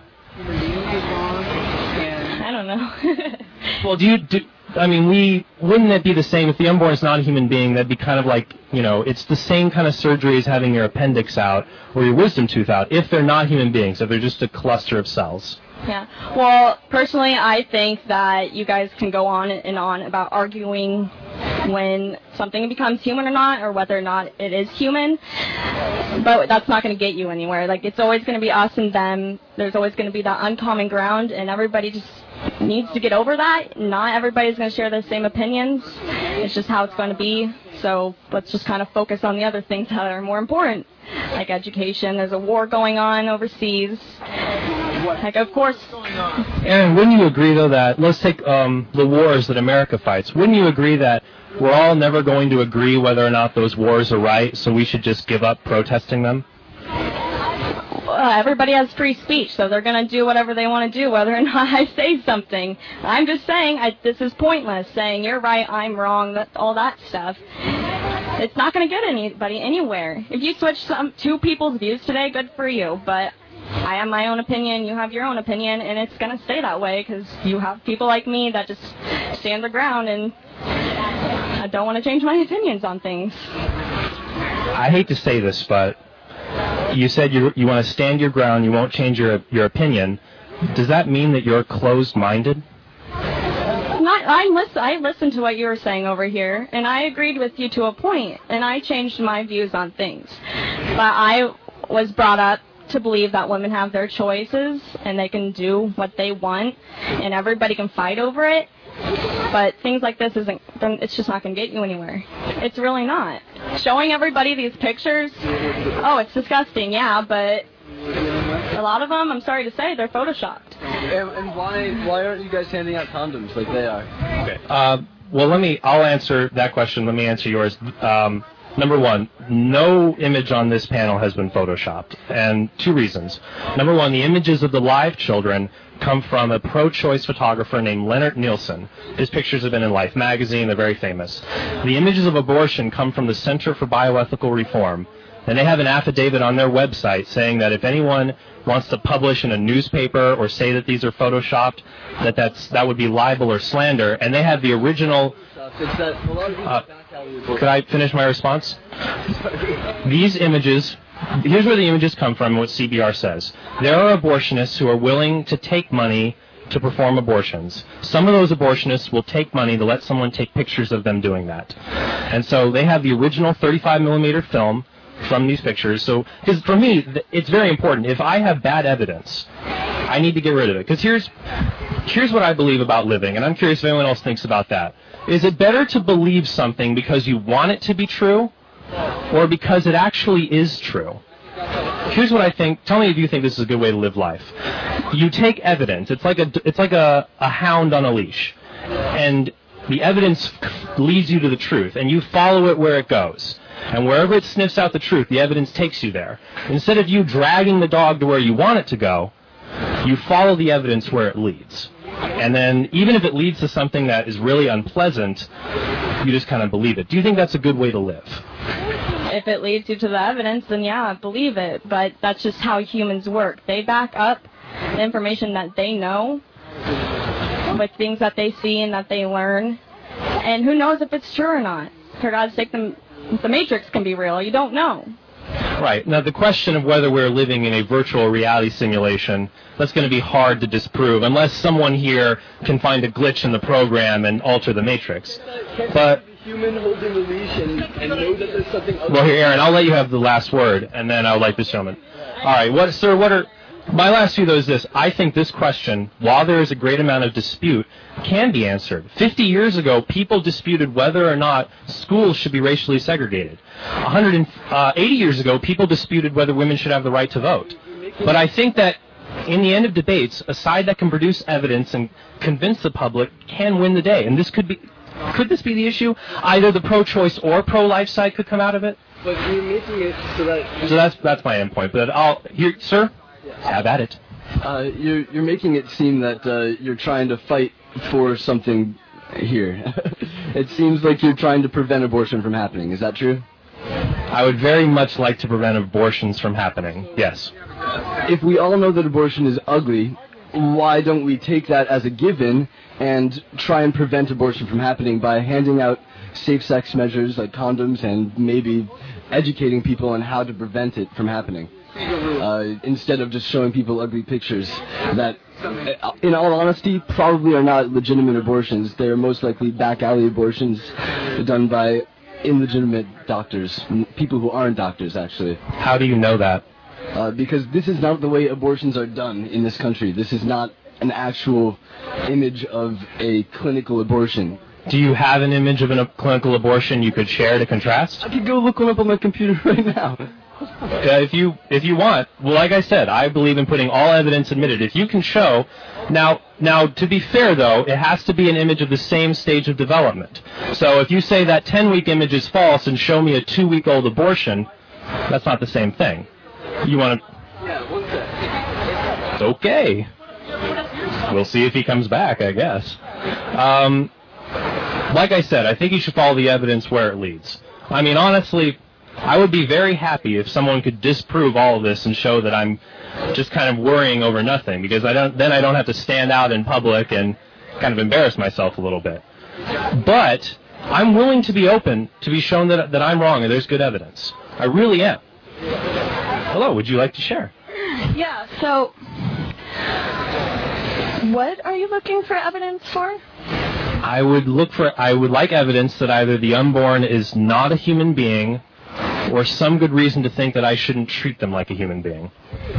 I don't know. Well, wouldn't it be the same if the unborn is not a human being? That'd be kind of like, it's the same kind of surgery as having your appendix out or your wisdom tooth out if they're not human beings, if they're just a cluster of cells. Yeah. Well, personally, I think that you guys can go on and on about arguing when something becomes human or not, or whether or not it is human, but that's not going to get you anywhere. It's always going to be us and them. There's always going to be that uncommon ground, and everybody just needs to get over that. Not everybody's going to share the same opinions. It's just how it's going to be. So let's just kind of focus on the other things that are more important, like education. There's a war going on overseas. Of course. Erin, wouldn't you agree, though, that, let's take the wars that America fights. Wouldn't you agree that we're all never going to agree whether or not those wars are right, so we should just give up protesting them? Everybody has free speech, so they're going to do whatever they want to do, whether or not I say something. I'm just saying this is pointless, saying you're right, I'm wrong, all that stuff. It's not going to get anybody anywhere. If you switch two people's views today, good for you, but I have my own opinion, you have your own opinion, and it's going to stay that way because you have people like me that just stand their ground, and I don't want to change my opinions on things. I hate to say this, but you said you want to stand your ground, you won't change your opinion. Does that mean that you're closed-minded? I listened to what you were saying over here, and I agreed with you to a point, and I changed my views on things. But I was brought up to believe that women have their choices, and they can do what they want, and everybody can fight over it. But things like this it's just not going to get you anywhere. It's really not. Showing everybody these pictures, it's disgusting, yeah, but a lot of them, I'm sorry to say, they're photoshopped. And why aren't you guys handing out condoms like they are? Okay. I'll answer that question. Let me answer yours. Number one, no image on this panel has been photoshopped, and two reasons. Number one, the images of the live children come from a pro-choice photographer named Leonard Nielsen. His pictures have been in Life magazine. They're very famous. The images of abortion come from the Center for Bioethical Reform, and they have an affidavit on their website saying that if anyone wants to publish in a newspaper or say that these are photoshopped, that would be libel or slander, and they have the original... Could I finish my response? These images, here's where the images come from, what CBR says. There are abortionists who are willing to take money to perform abortions. Some of those abortionists will take money to let someone take pictures of them doing that. And so they have the original 35mm film from these pictures. So, because for me, it's very important. If I have bad evidence, I need to get rid of it. Because here's what I believe about living, and I'm curious if anyone else thinks about that. Is it better to believe something because you want it to be true, or because it actually is true? Here's what I think. Tell me if you think this is a good way to live life. You take evidence. It's like a hound on a leash, and the evidence leads you to the truth, and you follow it where it goes. And wherever it sniffs out the truth, the evidence takes you there. Instead of you dragging the dog to where you want it to go, you follow the evidence where it leads. And then, even if it leads to something that is really unpleasant, you just kind of believe it. Do you think that's a good way to live? If it leads you to the evidence, then yeah, believe it. But that's just how humans work. They back up the information that they know with things that they see and that they learn. And who knows if it's true or not? For God's sake, the Matrix can be real. You don't know. Right. Now, the question of whether we're living in a virtual reality simulation, that's going to be hard to disprove, unless someone here can find a glitch in the program and alter the Matrix. But human holding the leash and know that there's something other. Well, here, Aaron, I'll let you have the last word, and then I'll like this gentleman. All right. My last view, though, is this. I think this question, while there is a great amount of dispute, can be answered. 50 years ago, people disputed whether or not schools should be racially segregated. 180 years ago, people disputed whether women should have the right to vote. But I think that in the end of debates, a side that can produce evidence and convince the public can win the day. And this could this be the issue? Either the pro-choice or pro-life side could come out of it? But you're making it so that... So that's my end point. But sir? Have at it. You're making it seem that you're trying to fight for something here. It seems like you're trying to prevent abortion from happening. Is that true? I would very much like to prevent abortions from happening, yes. If we all know that abortion is ugly, why don't we take that as a given and try and prevent abortion from happening by handing out safe sex measures like condoms and maybe educating people on how to prevent it from happening? Instead of just showing people ugly pictures that, in all honesty, probably are not legitimate abortions. They are most likely back alley abortions done by illegitimate doctors, people who aren't doctors, actually. How do you know that? Because this is not the way abortions are done in this country. This is not an actual image of a clinical abortion. Do you have an image of a clinical abortion you could share to contrast? I could go look one up on my computer right now. If you want. Well, like I said, I believe in putting all evidence admitted. If you can show... Now, to be fair, though, it has to be an image of the same stage of development. So if you say that 10-week image is false and show me a 2-week-old abortion, that's not the same thing. You want to... Yeah, one sec. Okay. We'll see if he comes back, I guess. Like I said, I think you should follow the evidence where it leads. I mean, honestly... I would be very happy if someone could disprove all of this and show that I'm just kind of worrying over nothing, because I don't have to stand out in public and kind of embarrass myself a little bit. But I'm willing to be open to be shown that I'm wrong and there's good evidence. I really am. Hello, would you like to share? Yeah, so what are you looking for evidence for? I would like evidence that either the unborn is not a human being or some good reason to think that I shouldn't treat them like a human being.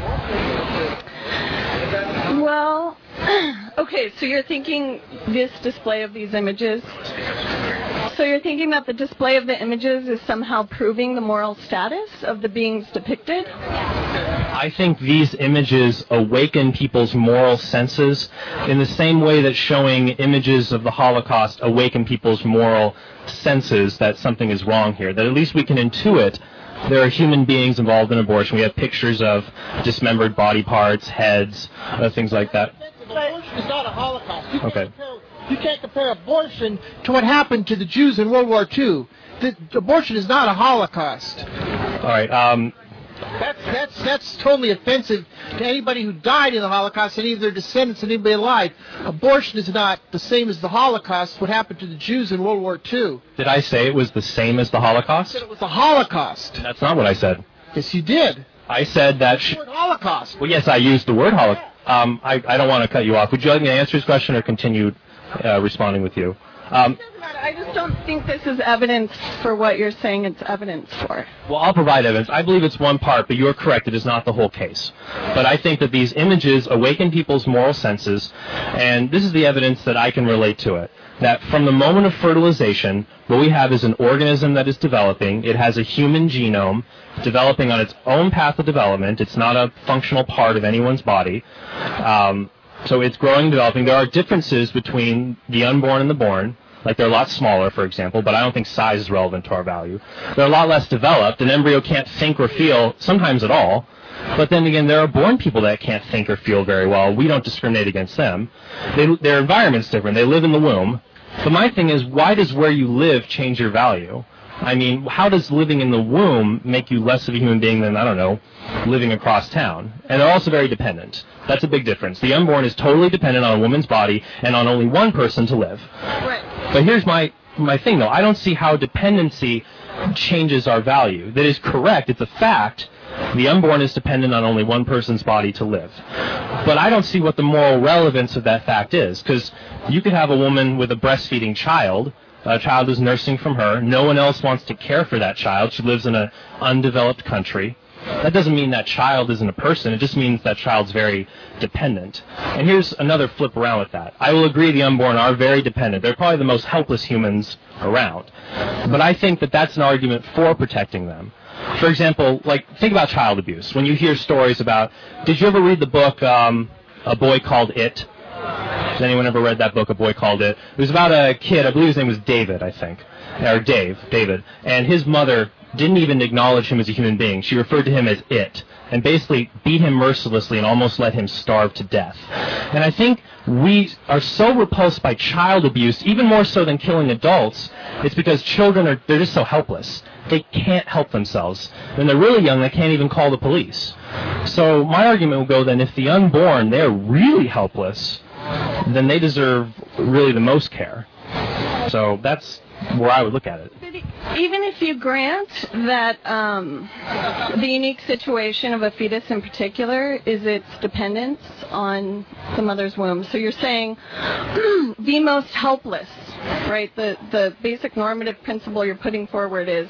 Well, okay, so you're thinking this display of these images. So you're thinking that the display of the images is somehow proving the moral status of the beings depicted? I think these images awaken people's moral senses in the same way that showing images of the Holocaust awaken people's moral senses that something is wrong here, that at least we can intuit there are human beings involved in abortion. We have pictures of dismembered body parts, heads, things like that. Abortion is not a Holocaust. Okay. You can't compare abortion to what happened to the Jews in World War II. Abortion is not a Holocaust. All right. That's totally offensive to anybody who died in the Holocaust, any of their descendants, anybody alive. Abortion is not the same as the Holocaust, what happened to the Jews in World War II. Did I say it was the same as the Holocaust? I said it was the Holocaust. That's not what I said. Yes, you did. I said that... The word Holocaust. Well, yes, I used the word Holocaust. I don't want to cut you off. Would you like me to answer his question or continue responding with you? I just don't think this is evidence for what you're saying it's evidence for. Well, I'll provide evidence. I believe it's one part, but you're correct. It is not the whole case. But I think that these images awaken people's moral senses, and this is the evidence that I can relate to it. That from the moment of fertilization, what we have is an organism that is developing. It has a human genome developing on its own path of development. It's not a functional part of anyone's body. So it's growing and developing. There are differences between the unborn and the born. Like they're a lot smaller, for example, but I don't think size is relevant to our value. They're a lot less developed. An embryo can't think or feel, sometimes at all. But then again, there are born people that can't think or feel very well. We don't discriminate against them. Their environment's different. They live in the womb. But my thing is, why does where you live change your value? I mean, how does living in the womb make you less of a human being than, I don't know, living across town? And they're also very dependent. That's a big difference. The unborn is totally dependent on a woman's body and on only one person to live. Right. But here's my thing, though. I don't see how dependency changes our value. That is correct. It's a fact. The unborn is dependent on only one person's body to live. But I don't see what the moral relevance of that fact is, because you could have a woman with a breastfeeding child. A child is nursing from her. No one else wants to care for that child. She lives in an undeveloped country. That doesn't mean that child isn't a person. It just means that child's very dependent. And here's another flip around with that. I will agree the unborn are very dependent. They're probably the most helpless humans around. But I think that that's an argument for protecting them. For example, like, think about child abuse. When you hear stories about... Did you ever read the book, A Boy Called It? Has anyone ever read that book, A Boy Called It? It was about a kid, I believe his name was David, I think. Or David. And his mother didn't even acknowledge him as a human being. She referred to him as it, and basically beat him mercilessly and almost let him starve to death. And I think we are so repulsed by child abuse, even more so than killing adults, it's because children they're just so helpless. They can't help themselves. When they're really young, they can't even call the police. So my argument will go then, if the unborn, they're really helpless, then they deserve really the most care. So that's where I would look at it. Even if you grant that the unique situation of a fetus in particular is its dependence on the mother's womb, so you're saying the most helpless, right? The basic normative principle you're putting forward is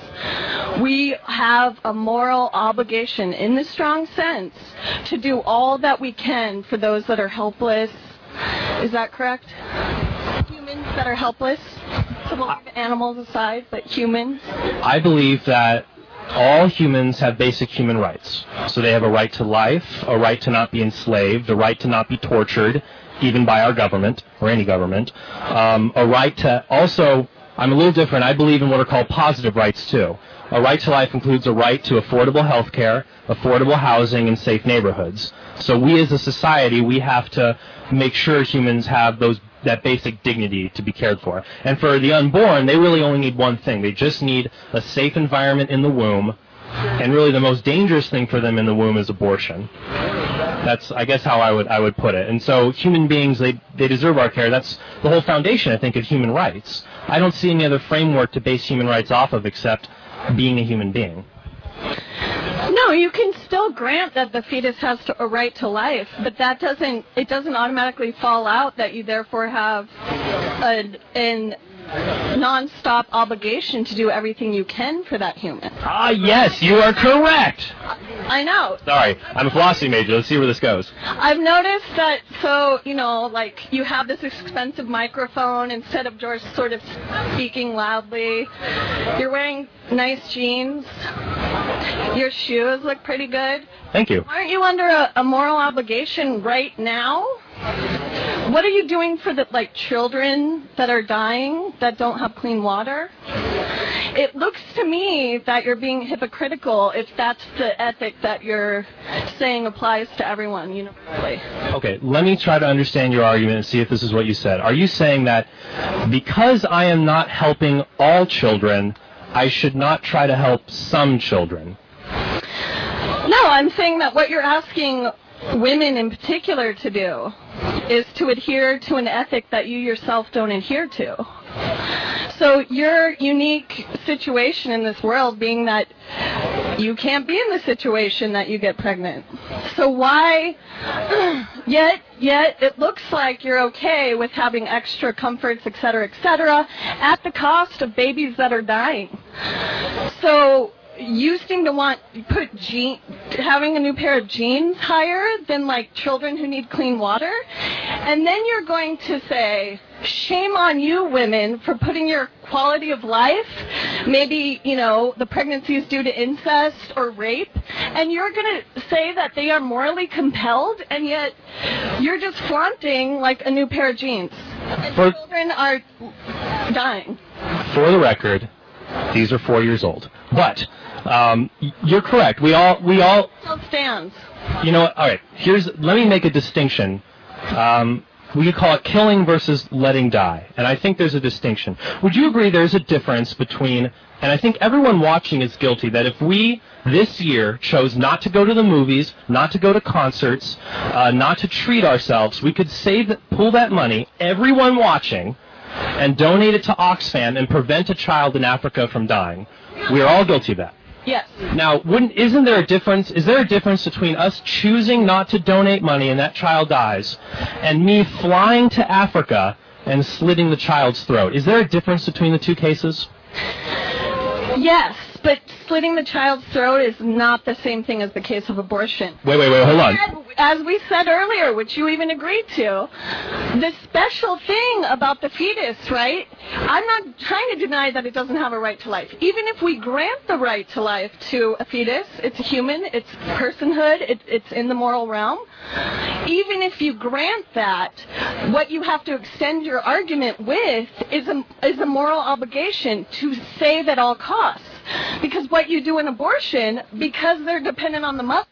we have a moral obligation in the strong sense to do all that we can for those that are helpless. Is that correct? Humans that are helpless? So we'll leave animals aside, but humans? I believe that all humans have basic human rights. So they have a right to life, a right to not be enslaved, a right to not be tortured, even by our government, or any government, a right to also, I'm a little different, I believe in what are called positive rights too. A right to life includes a right to affordable health care, affordable housing, and safe neighborhoods. So we as a society, we have to make sure humans have that basic dignity to be cared for. And for the unborn, they really only need one thing. They just need a safe environment in the womb, and really the most dangerous thing for them in the womb is abortion. That's, I guess, how I would put it. And so human beings, they deserve our care. That's the whole foundation, I think, of human rights. I don't see any other framework to base human rights off of except being a human being. No, you can still grant that the fetus has a right to life, but it doesn't automatically fall out that you therefore have an non-stop obligation to do everything you can for that human. Yes, you are correct. I know. Sorry, I'm a philosophy major. Let's see where this goes. I've noticed that, so, like, you have this expensive microphone instead of just sort of speaking loudly. You're wearing nice jeans. Your shoes look pretty good. Thank you. Aren't you under a moral obligation right now? What are you doing for the children that are dying that don't have clean water? It looks to me that you're being hypocritical if that's the ethic that you're saying applies to everyone universally. Okay, let me try to understand your argument and see if this is what you said. Are you saying that because I am not helping all children, I should not try to help some children? No, I'm saying that what you're asking women in particular to do is to adhere to an ethic that you yourself don't adhere to. So your unique situation in this world being that you can't be in the situation that you get pregnant. So why, yet it looks like you're okay with having extra comforts, et cetera, at the cost of babies that are dying. So you seem to want having a new pair of jeans higher than children who need clean water, and then you're going to say, shame on you women for putting your quality of life, maybe the pregnancy is due to incest or rape, and you're going to say that they are morally compelled, and yet you're just flaunting a new pair of jeans. And children are dying. For the record, these are 4 years old, but you're correct. We all Still stands. You know what? All right. Let me make a distinction. We could call it killing versus letting die, and I think there's a distinction. Would you agree there's a difference between? And I think everyone watching is guilty that if we this year chose not to go to the movies, not to go to concerts, not to treat ourselves, we could pull that money, everyone watching, and donate it to Oxfam and prevent a child in Africa from dying. We are all guilty of that. Yes. Now, isn't there a difference? Is there a difference between us choosing not to donate money and that child dies, and me flying to Africa and slitting the child's throat? Is there a difference between the two cases? Yes, but slitting the child's throat is not the same thing as the case of abortion. Wait, hold on. As we said earlier, which you even agreed to, the special thing about the fetus, right? I'm not trying to deny that it doesn't have a right to life. Even if we grant the right to life to a fetus, it's a human, it's personhood, it's in the moral realm. Even if you grant that, what you have to extend your argument with is a moral obligation to save at all costs. Because what you do in abortion, because they're dependent on the mother,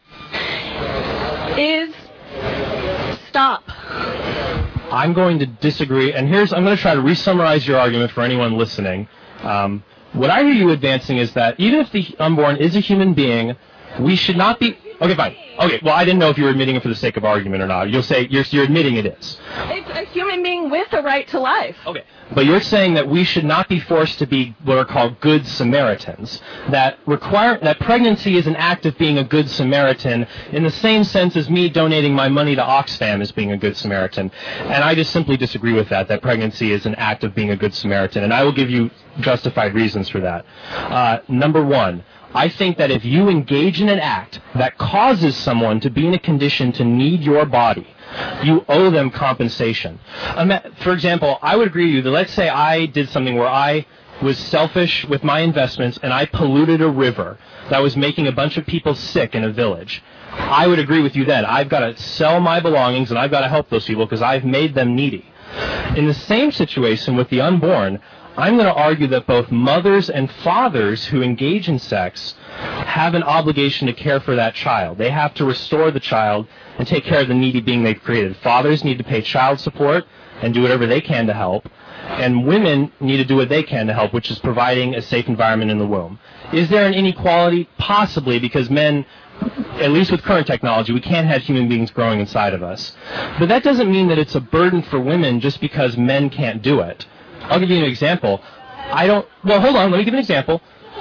is stop. I'm going to disagree, and I'm going to try to re-summarize your argument for anyone listening. What I hear you advancing is that even if the unborn is a human being, we should not be... Okay, fine. Okay, well, I didn't know if you were admitting it for the sake of argument or not. You'll say you're admitting it is. It's a human being with a right to life. Okay. But you're saying that we should not be forced to be what are called good Samaritans. That pregnancy is an act of being a good Samaritan in the same sense as me donating my money to Oxfam as being a good Samaritan. And I just simply disagree with that pregnancy is an act of being a good Samaritan. And I will give you justified reasons for that. Number one, I think that if you engage in an act that causes someone to be in a condition to need your body, you owe them compensation. For example, I would agree with you that let's say I did something where I was selfish with my investments and I polluted a river that was making a bunch of people sick in a village. I would agree with you then. I've got to sell my belongings and I've got to help those people because I've made them needy. In the same situation with the unborn, I'm going to argue that both mothers and fathers who engage in sex have an obligation to care for that child. They have to restore the child and take care of the needy being they've created. Fathers need to pay child support and do whatever they can to help. And women need to do what they can to help, which is providing a safe environment in the womb. Is there an inequality? Possibly, because men, at least with current technology, we can't have human beings growing inside of us. But that doesn't mean that it's a burden for women just because men can't do it. I'll give you an example. Hold on, let me give an example.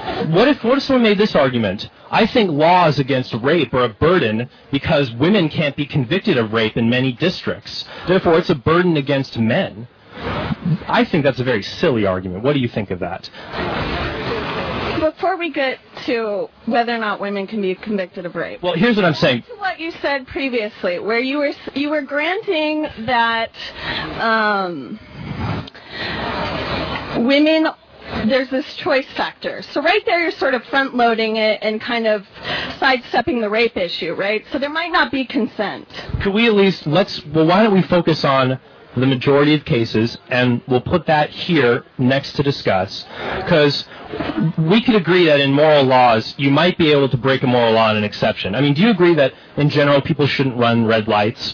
What if someone made this argument? I think laws against rape are a burden because women can't be convicted of rape in many districts. Therefore, it's a burden against men. I think that's a very silly argument. What do you think of that? Before we get to whether or not women can be convicted of rape. Well, here's what I'm saying. To what you said previously, where you were granting that women, there's this choice factor. So right there you're sort of front-loading it and kind of sidestepping the rape issue, right? So there might not be consent. Could we at least, why don't we focus on the majority of cases, and we'll put that here next to discuss, because we could agree that in moral laws, you might be able to break a moral law in an exception. I mean, do you agree that, in general, people shouldn't run red lights?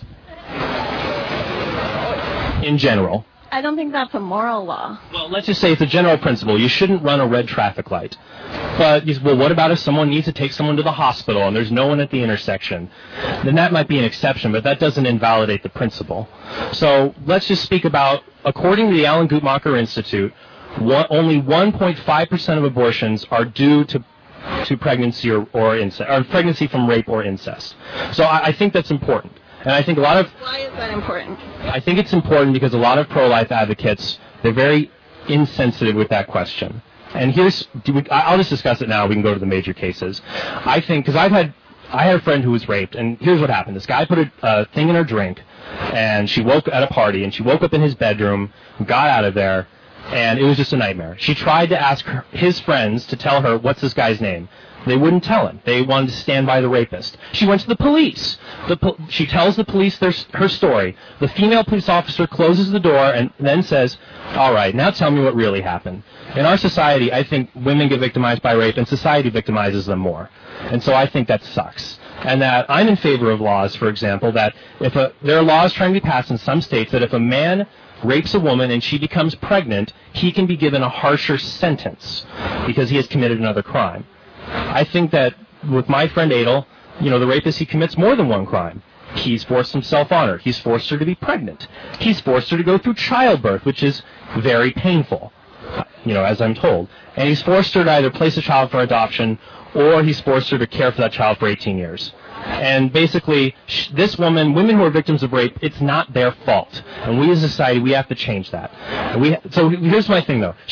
In general. I don't think that's a moral law. Well, let's just say it's a general principle. You shouldn't run a red traffic light. But, well, what about if someone needs to take someone to the hospital and there's no one at the intersection? Then that might be an exception, but that doesn't invalidate the principle. So let's just speak about, according to the Alan Guttmacher Institute, only 1.5% of abortions are due to pregnancy or incest, or pregnancy from rape or incest. So I think that's important. And I think a lot of... Why is that important? I think it's important because a lot of pro-life advocates, they're very insensitive with that question. And I'll just discuss it now. We can go to the major cases. I think, because I had a friend who was raped, and here's what happened. This guy put a thing in her drink, and she woke at a party, and she woke up in his bedroom, got out of there, and it was just a nightmare. She tried to ask his friends to tell her, what's this guy's name? They wouldn't tell him. They wanted to stand by the rapist. She went to the police. She tells the police her story. The female police officer closes the door and then says, all right, now tell me what really happened. In our society, I think women get victimized by rape, and society victimizes them more. And so I think that sucks. And that I'm in favor of laws, for example, that there are laws trying to be passed in some states that if a man rapes a woman and she becomes pregnant, he can be given a harsher sentence because he has committed another crime. I think that with my friend Adel, the rapist, he commits more than one crime. He's forced himself on her. He's forced her to be pregnant. He's forced her to go through childbirth, which is very painful, as I'm told. And he's forced her to either place a child for adoption or he's forced her to care for that child for 18 years. And basically, women who are victims of rape, it's not their fault. And we as a society, we have to change that. So here's my thing, though.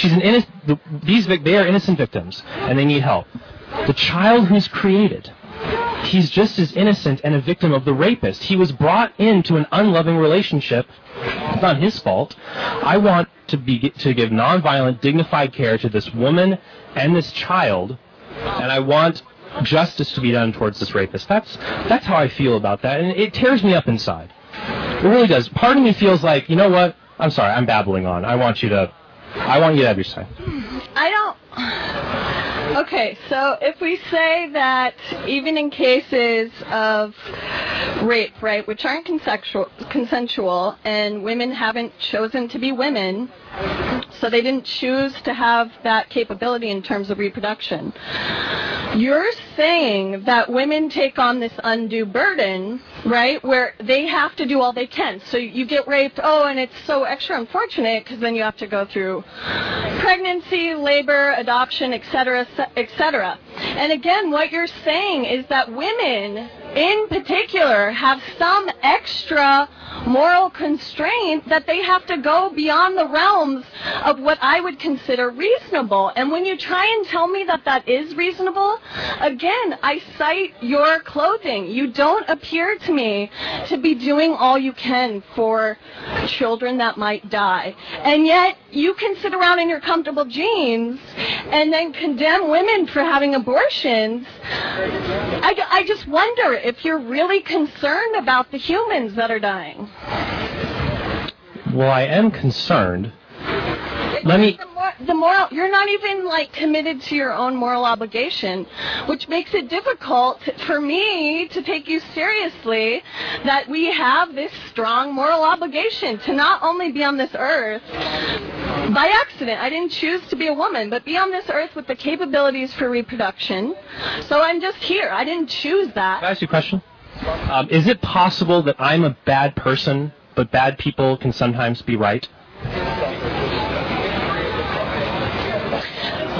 They are innocent victims, and they need help. The child who's created, he's just as innocent and a victim of the rapist. He was brought into an unloving relationship. It's not his fault. I want to give nonviolent, dignified care to this woman and this child, and I want justice to be done towards this rapist. That's how I feel about that, and it tears me up inside. It really does. Part of me feels like, you know what? I'm sorry, I'm babbling on. I want you to have your say. Okay, so if we say that even in cases of rape, right, which aren't consensual, and women haven't chosen to be women, so they didn't choose to have that capability in terms of reproduction, you're saying that women take on this undue burden, right, where they have to do all they can. So you get raped, and it's so extra unfortunate because then you have to go through pregnancy, labor, adoption, etc., etc. And again, what you're saying is that women in particular have some extra moral constraint that they have to go beyond the realms of what I would consider reasonable. And when you try and tell me that that is reasonable, again, I cite your clothing. You don't appear to me to be doing all you can for children that might die. And yet, you can sit around in your comfortable jeans and then condemn women for having abortions. I just wonder if you're really concerned about the humans that are dying. Well, I am concerned. The moral, you're not even committed to your own moral obligation, which makes it difficult for me to take you seriously that we have this strong moral obligation to not only be on this earth by accident. I didn't choose to be a woman, but be on this earth with the capabilities for reproduction. So I'm just here. I didn't choose that. Can I ask you a question? Is it possible that I'm a bad person, but bad people can sometimes be right?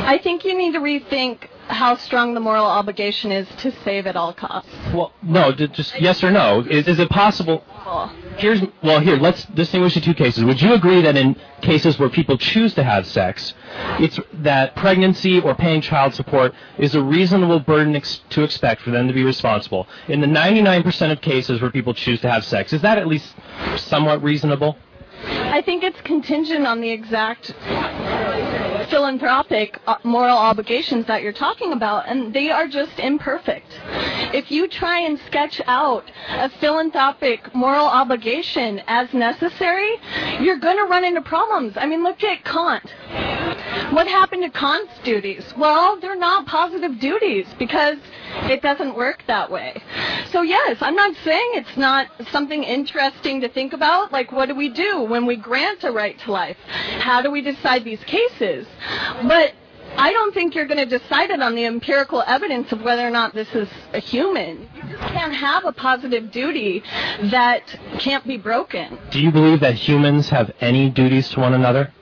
I think you need to rethink how strong the moral obligation is to save at all costs. Well, no, just yes or no. Is it possible? Here, let's distinguish the two cases. Would you agree that in cases where people choose to have sex, it's that pregnancy or paying child support is a reasonable burden to expect for them to be responsible? In the 99% of cases where people choose to have sex, is that at least somewhat reasonable? I think it's contingent on the exact philanthropic moral obligations that you're talking about, and they are just imperfect. If you try and sketch out a philanthropic moral obligation as necessary, you're going to run into problems. I mean, look at Kant. What happened to Kant's duties? Well, they're not positive duties because it doesn't work that way. So yes, I'm not saying it's not something interesting to think about, like what do we do when we grant a right to life? How do we decide these cases? But I don't think you're going to decide it on the empirical evidence of whether or not this is a human. You just can't have a positive duty that can't be broken. Do you believe that humans have any duties to one another?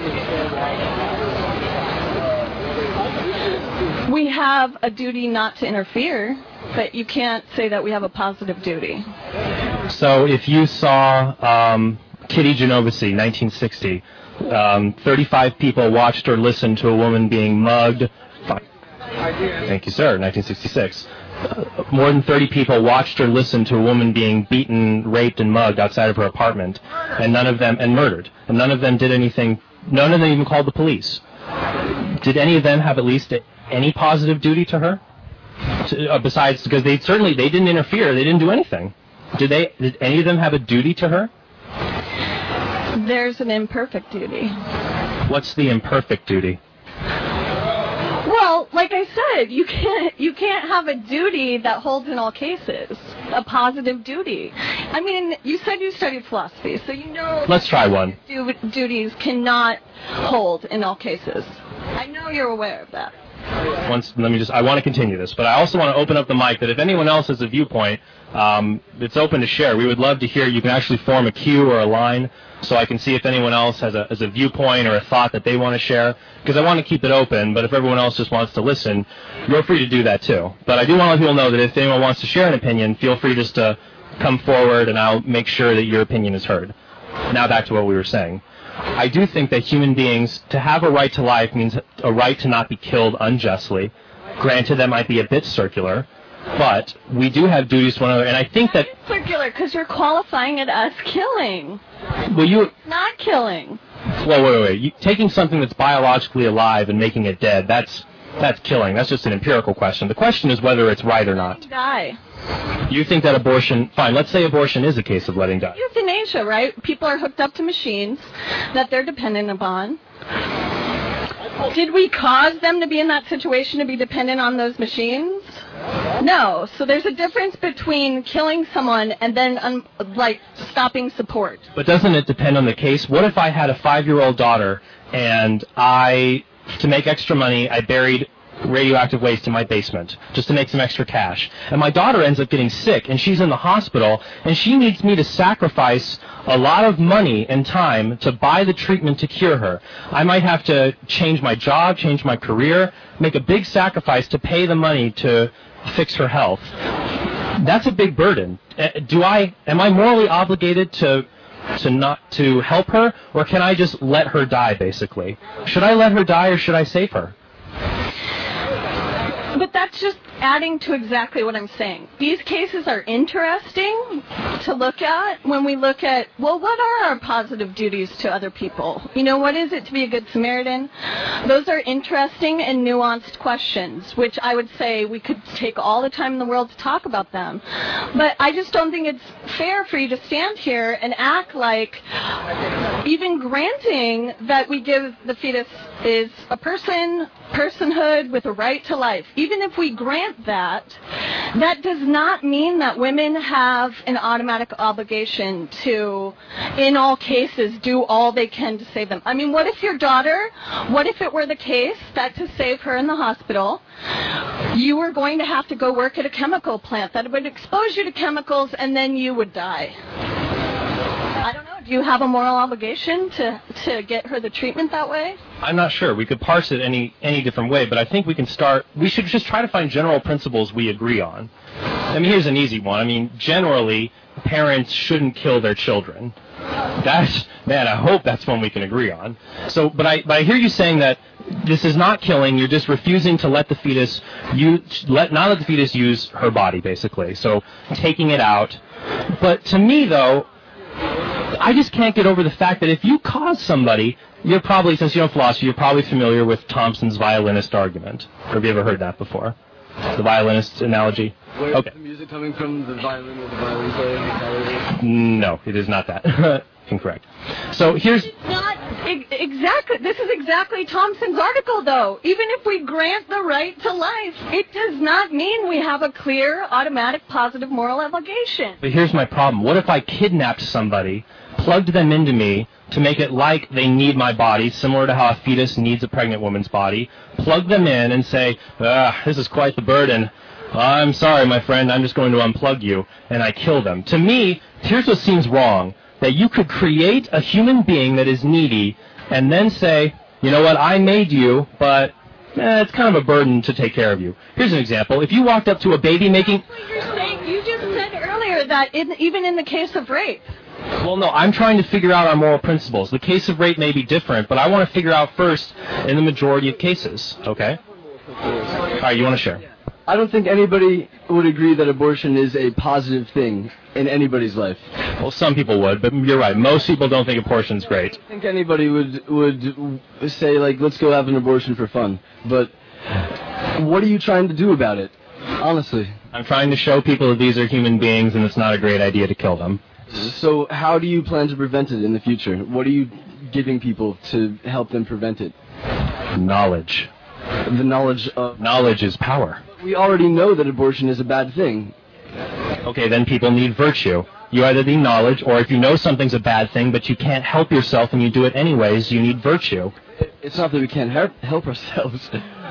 We have a duty not to interfere, but you can't say that we have a positive duty. So if you saw Kitty Genovese, 1960, 35 people watched or listened to a woman being mugged. Thank you, sir. 1966. More than 30 people watched or listened to a woman being beaten, raped, and mugged outside of her apartment, and murdered. And none of them did anything. None of them even called the police. Did any of them have at least any positive duty to her? Besides, because they didn't interfere. They didn't do anything. Did any of them have a duty to her? There's an imperfect duty. What's the imperfect duty? Well, like I said, you can't have a duty that holds in all cases. A positive duty. I mean, you said you studied philosophy, so you know. Let's try one. Duties cannot hold in all cases. I know you're aware of that. I want to continue this, but I also want to open up the mic that if anyone else has a viewpoint, it's open to share. We would love to hear. You can actually form a queue or a line so I can see if anyone else has a viewpoint or a thought that they want to share, because I want to keep it open, but if everyone else just wants to listen, you're free to do that too. But I do want to let people know that if anyone wants to share an opinion, feel free just to come forward and I'll make sure that your opinion is heard. Now back to what we were saying. I do think that human beings, to have a right to life means a right to not be killed unjustly. Granted, that might be a bit circular, but we do have duties to one another, and I think that... It's circular, because you're qualifying it as killing. Well, Not killing. Well, wait. Taking something that's biologically alive and making it dead, that's killing. That's just an empirical question. The question is whether it's right or not. Die. You think that abortion... Fine, let's say abortion is a case of letting die. Euthanasia, right? People are hooked up to machines that they're dependent upon. Did we cause them to be in that situation to be dependent on those machines? No. So there's a difference between killing someone and then, stopping support. But doesn't it depend on the case? What if I had a 5-year-old daughter and to make extra money, I buried radioactive waste in my basement just to make some extra cash, and my daughter ends up getting sick and she's in the hospital and she needs me to sacrifice a lot of money and time to buy the treatment to cure her. I might have to change my job, change my career, make a big sacrifice to pay the money to fix her health. That's a big burden. Am I morally obligated to help her, or can I just let her die, basically? Should I let her die or should I save her? But that's just adding to exactly what I'm saying. These cases are interesting to look at when we look at, well, what are our positive duties to other people? What is it to be a good Samaritan? Those are interesting and nuanced questions, which I would say we could take all the time in the world to talk about them. But I just don't think it's fair for you to stand here and act like even granting that we give the fetus is a personhood with a right to life. Even if we grant that does not mean that women have an automatic obligation to, in all cases, do all they can to save them. I mean, what if it were the case that to save her in the hospital, you were going to have to go work at a chemical plant that would expose you to chemicals and then you would die? I don't know. Do you have a moral obligation to get her the treatment that way? I'm not sure. We could parse it any different way, but I think we should just try to find general principles we agree on. I mean, here's an easy one. I mean, generally, parents shouldn't kill their children. Man, I hope that's one we can agree on. So, but I hear you saying that this is not killing. You're just refusing to let the fetus not let the fetus use her body, basically. So, taking it out. But to me, though, I just can't get over the fact that if you cause somebody, you're probably, since you know philosophy, you're probably familiar with Thompson's violinist argument. Or have you ever heard that before? The violinist analogy? Where Okay. is the music coming from? The violin or the violin player? No, it is not that. Incorrect. So here's... Not exactly. This is exactly Thompson's article, though. Even if we grant the right to life, it does not mean we have a clear, automatic, positive moral obligation. But here's my problem. What if I kidnapped somebody, plugged them into me to make it like they need my body, similar to how a fetus needs a pregnant woman's body, plug them in and say, this is quite the burden. I'm sorry, my friend, I'm just going to unplug you, and I kill them. To me, here's what seems wrong, that you could create a human being that is needy and then say, you know what, I made you, but it's kind of a burden to take care of you. Here's an example. If you walked up to a baby making... You just said earlier that even in the case of rape. Well, no, I'm trying to figure out our moral principles. The case of rape may be different, but I want to figure out first in the majority of cases, okay? All right, you want to share? I don't think anybody would agree that abortion is a positive thing in anybody's life. Well, some people would, but you're right. Most people don't think abortion's great. I think anybody would say, like, let's go have an abortion for fun. But what are you trying to do about it? Honestly. I'm trying to show people that these are human beings and it's not a great idea to kill them. So how do you plan to prevent it in the future? What are you giving people to help them prevent it? Knowledge. The knowledge of... Knowledge is power. We already know that abortion is a bad thing. Okay, then people need virtue. You either need knowledge, or if you know something's a bad thing, but you can't help yourself and you do it anyways, you need virtue. It's not that we can't help ourselves.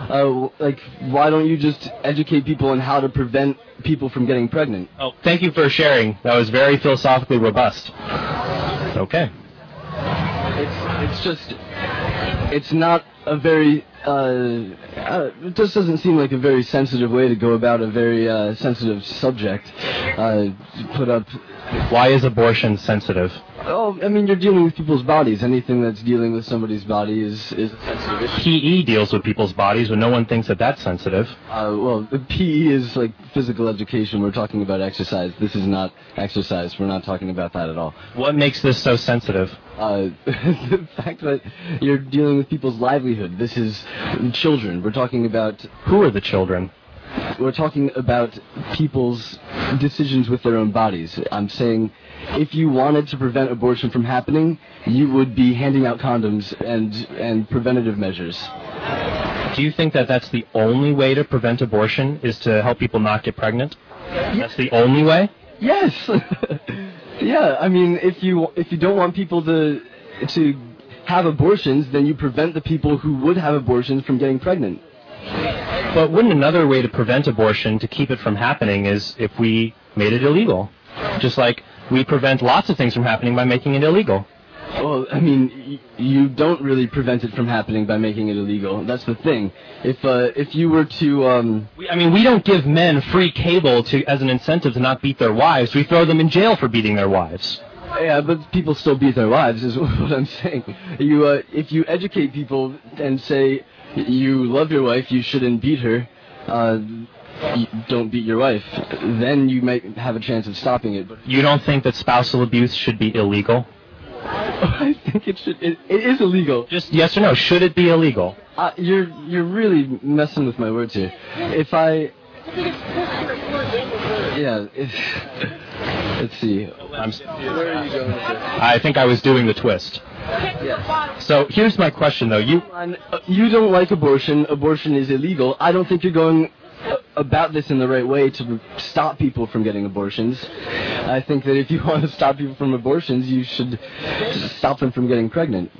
Why don't you just educate people on how to prevent people from getting pregnant? Oh, thank you for sharing. That was very philosophically robust. Okay. It's not a very... it just doesn't seem like a very sensitive way to go about a very sensitive subject. Put up... Why is abortion sensitive? Oh, I mean, you're dealing with people's bodies. Anything that's dealing with somebody's body is a sensitive issue. PE deals with people's bodies, but no one thinks that that's sensitive. Well, PE is like physical education. We're talking about exercise. This is not exercise. We're not talking about that at all. What makes this so sensitive? The fact that you're dealing with people's livelihood. This is children. We're talking about... Who are the children? We're talking about people's decisions with their own bodies. I'm saying if you wanted to prevent abortion from happening, you would be handing out condoms and preventative measures. Do you think that that's the only way to prevent abortion, is to help people not get pregnant? That's the only way? Yes. Yeah, I mean, if you don't want people to have abortions, then you prevent the people who would have abortions from getting pregnant. But wouldn't another way to prevent abortion, to keep it from happening, is if we made it illegal? Just like we prevent lots of things from happening by making it illegal. Well, I mean, you don't really prevent it from happening by making it illegal. That's the thing. If you were to... we don't give men free cable as an incentive to not beat their wives. We throw them in jail for beating their wives. Yeah, but people still beat their wives, is what I'm saying. If you educate people and say... You love your wife, you shouldn't beat her, don't beat your wife, then you might have a chance of stopping it. But you don't think that spousal abuse should be illegal? I think it should. It is illegal. Just yes or no, should it be illegal? You're really messing with my words here. Let's see. Where are you going with this? I think I was doing the twist. Yes. So here's my question, though. You don't like abortion. Abortion is illegal. I don't think you're going about this in the right way to stop people from getting abortions. I think that if you want to stop people from abortions, you should stop them from getting pregnant.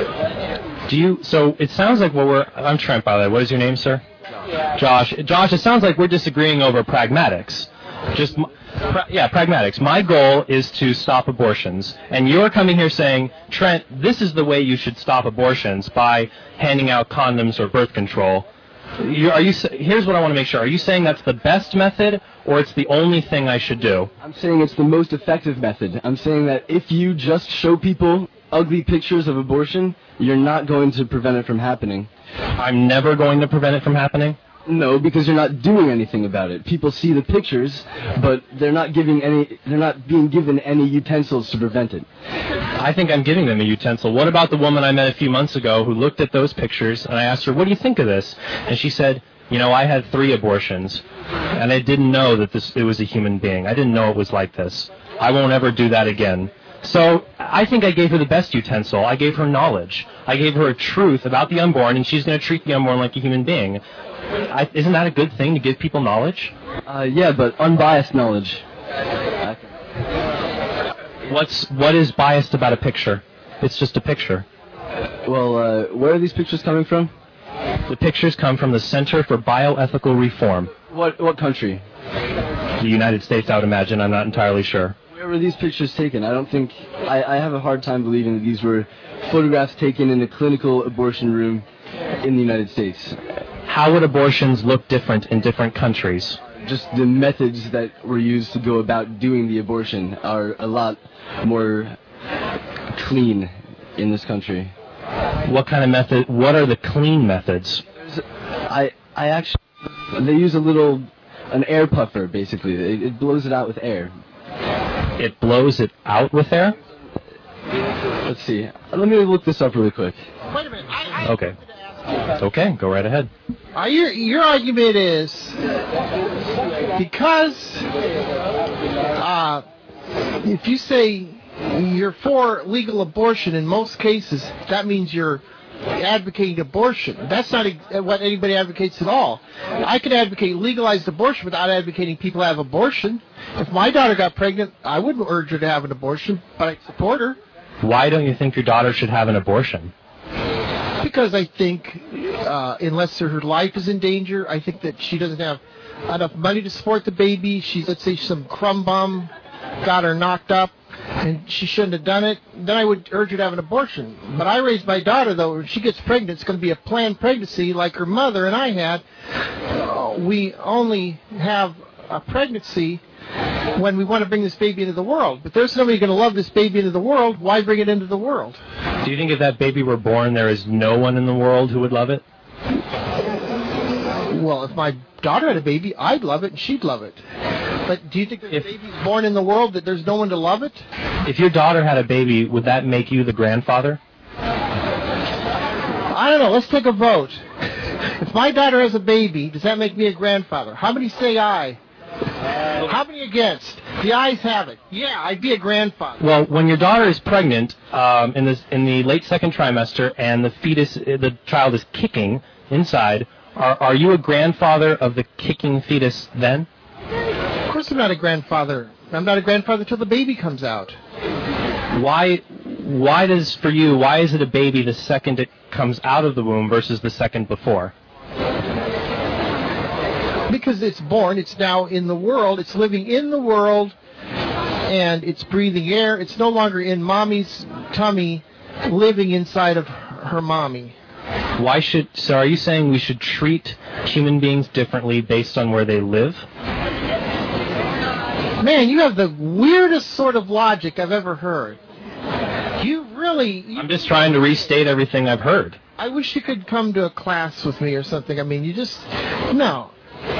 So it sounds like I'm Trent, by the way. What is your name, sir? Josh. Josh, it sounds like we're disagreeing over pragmatics. Pragmatics. My goal is to stop abortions. And you're coming here saying, Trent, this is the way you should stop abortions, by handing out condoms or birth control. Here's what I want to make sure. Are you saying that's the best method, or it's the only thing I should do? I'm saying it's the most effective method. I'm saying that if you just show people ugly pictures of abortion, you're not going to prevent it from happening. I'm never going to prevent it from happening? No, because you're not doing anything about it. People see the pictures, but they're not being given any utensils to prevent it. I think I'm giving them a utensil. What about the woman I met a few months ago who looked at those pictures, and I asked her, what do you think of this? And she said, I had 3 abortions, and I didn't know that it was a human being. I didn't know it was like this. I won't ever do that again. So I think I gave her the best utensil. I gave her knowledge. I gave her a truth about the unborn, and she's going to treat the unborn like a human being. Isn't that a good thing, to give people knowledge? Yeah, but unbiased knowledge. What is biased about a picture? It's just a picture. Well, where are these pictures coming from? The pictures come from the Center for Bioethical Reform. What country? The United States, I would imagine. I'm not entirely sure. Where were these pictures taken? I don't think... I have a hard time believing that these were photographs taken in a clinical abortion room in the United States. How would abortions look different in different countries? Just the methods that were used to go about doing the abortion are a lot more clean in this country. What kind of method? What are the clean methods? They use an air puffer, basically. It blows it out with air. It blows it out with air? Let's see. Let me look this up really quick. Wait a minute. Okay. Okay, go right ahead. Your argument is because if you say you're for legal abortion in most cases, that means you're advocating abortion. That's not what anybody advocates at all. I could advocate legalized abortion without advocating people have abortion. If my daughter got pregnant, I wouldn't urge her to have an abortion, but I'd support her. Why don't you think your daughter should have an abortion? Because I think, unless her life is in danger, I think that she doesn't have enough money to support the baby. Let's say some crumb bum got her knocked up, and she shouldn't have done it. Then I would urge her to have an abortion. But I raised my daughter, though. If she gets pregnant, it's going to be a planned pregnancy like her mother and I had. We only have a pregnancy when we want to bring this baby into the world. But there's somebody going to love this baby into the world. Why bring it into the world? Do you think if that baby were born, there is no one in the world who would love it? Well, if my daughter had a baby, I'd love it and she'd love it. But do you think if a baby's born in the world that there's no one to love it? If your daughter had a baby, would that make you the grandfather? I don't know. Let's take a vote. If my daughter has a baby, does that make me a grandfather? How many say aye? How many against? The ayes have it. Yeah, I'd be a grandfather. Well, when your daughter is pregnant in the late second trimester and the child is kicking inside, are you a grandfather of the kicking fetus then? Of course I'm not a grandfather. I'm not a grandfather till the baby comes out. Why is it a baby the second it comes out of the womb versus the second before? Because it's born, it's now in the world, it's living in the world, and it's breathing air. It's no longer in mommy's tummy, living inside of her mommy. So are you saying we should treat human beings differently based on where they live? Man, you have the weirdest sort of logic I've ever heard. I'm just trying to restate everything I've heard. I wish you could come to a class with me or something. I mean, no.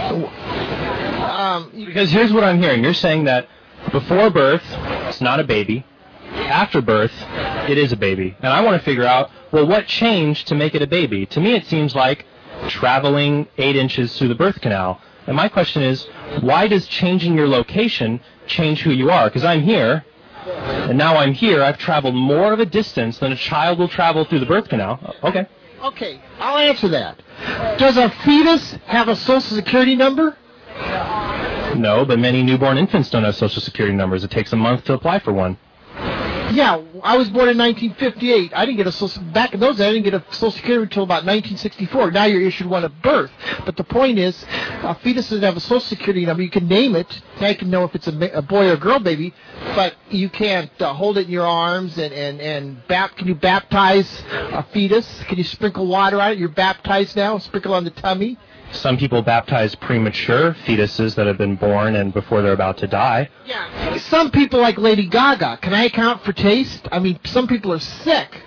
Because here's what I'm hearing. You're saying that before birth, it's not a baby. After birth, it is a baby. And I want to figure out, well, what changed to make it a baby? To me, it seems like traveling 8 inches through the birth canal. And my question is, why does changing your location change who you are? Because I'm here, and now I'm here. I've traveled more of a distance than a child will travel through the birth canal. Okay. Okay, I'll answer that. Does a fetus have a Social Security number? No, but many newborn infants don't have Social Security numbers. It takes a month to apply for one. Yeah, I was born in 1958. I didn't get a social, back in those days, I didn't get a Social Security until about 1964. Now you're issued one at birth. But the point is, a fetus doesn't have a Social Security number. You can name it. I can know if it's a boy or a girl baby, but you can't hold it in your arms can you baptize a fetus? Can you sprinkle water on it? You're baptized now. Sprinkle on the tummy. Some people baptize premature fetuses that have been born and before they're about to die. Yeah. Some people like Lady Gaga. Can I account for taste? I mean, some people are sick.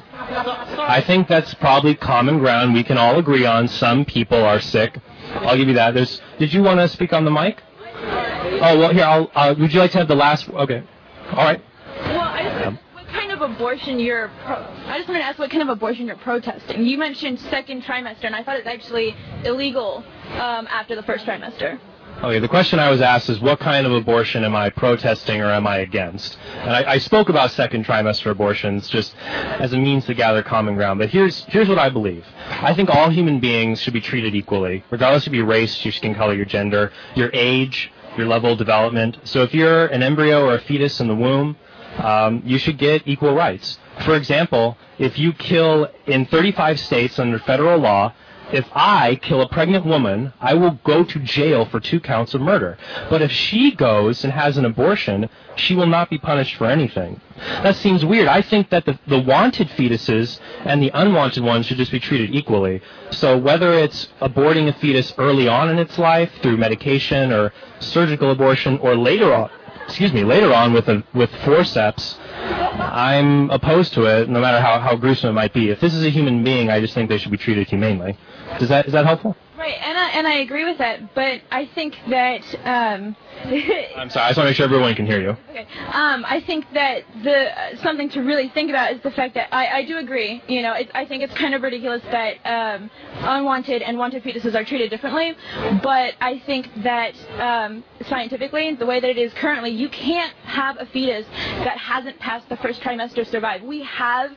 I think that's probably common ground we can all agree on. Some people are sick. I'll give you that. Did you want to speak on the mic? Oh, well, here, would you like to have the last... Okay. All right. Well, abortion I just wanted to ask what kind of abortion you're protesting. You mentioned second trimester, and I thought it's actually illegal after the first trimester. Okay, the question I was asked is what kind of abortion am I protesting or am I against? And I spoke about second trimester abortions just as a means to gather common ground. But here's what I believe. I think all human beings should be treated equally, regardless of your race, your skin color, your gender, your age, your level of development. So if you're an embryo or a fetus in the womb, you should get equal rights. For example, if you kill in 35 states under federal law, if I kill a pregnant woman, I will go to jail for 2 counts of murder. But if she goes and has an abortion, she will not be punished for anything. That seems weird. I think that the wanted fetuses and the unwanted ones should just be treated equally. So whether it's aborting a fetus early on in its life through medication or surgical abortion or later on with forceps, I'm opposed to it, no matter how gruesome it might be. If this is a human being, I just think they should be treated humanely. Is that helpful? Right, and I agree with that, but I think that... I'm sorry, I just want to make sure everyone can hear you. Okay. I think that something to really think about is the fact that I do agree. You know, I think it's kind of ridiculous that unwanted and wanted fetuses are treated differently, but I think that scientifically, the way that it is currently, you can't have a fetus that hasn't passed the first trimester survive. We have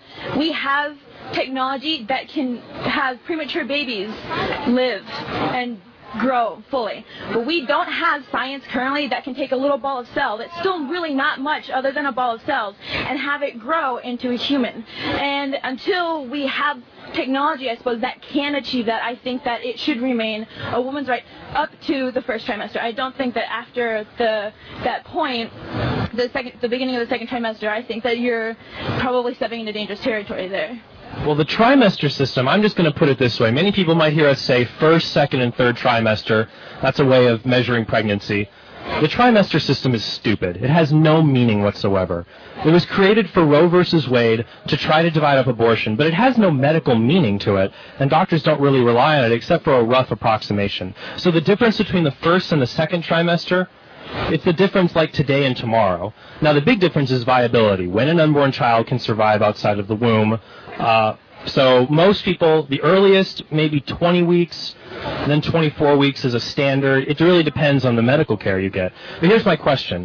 technology that can have premature babies live and grow fully. But we don't have science currently that can take a little ball of cell that's still really not much other than a ball of cells and have it grow into a human. And until we have technology, I suppose, that can achieve that, I think that it should remain a woman's right up to the first trimester. I don't think that after that point, the beginning of the second trimester, I think that you're probably stepping into dangerous territory there. Well, the trimester system, I'm just going to put it this way. Many people might hear us say first, second, and third trimester. That's a way of measuring pregnancy. The trimester system is stupid. It has no meaning whatsoever. It was created for Roe versus Wade to try to divide up abortion, but it has no medical meaning to it, and doctors don't really rely on it except for a rough approximation. So the difference between the first and the second trimester, it's the difference like today and tomorrow. Now, the big difference is viability. When an unborn child can survive outside of the womb. So most people, the earliest, maybe 20 weeks, then 24 weeks is a standard. It really depends on the medical care you get. But here's my question.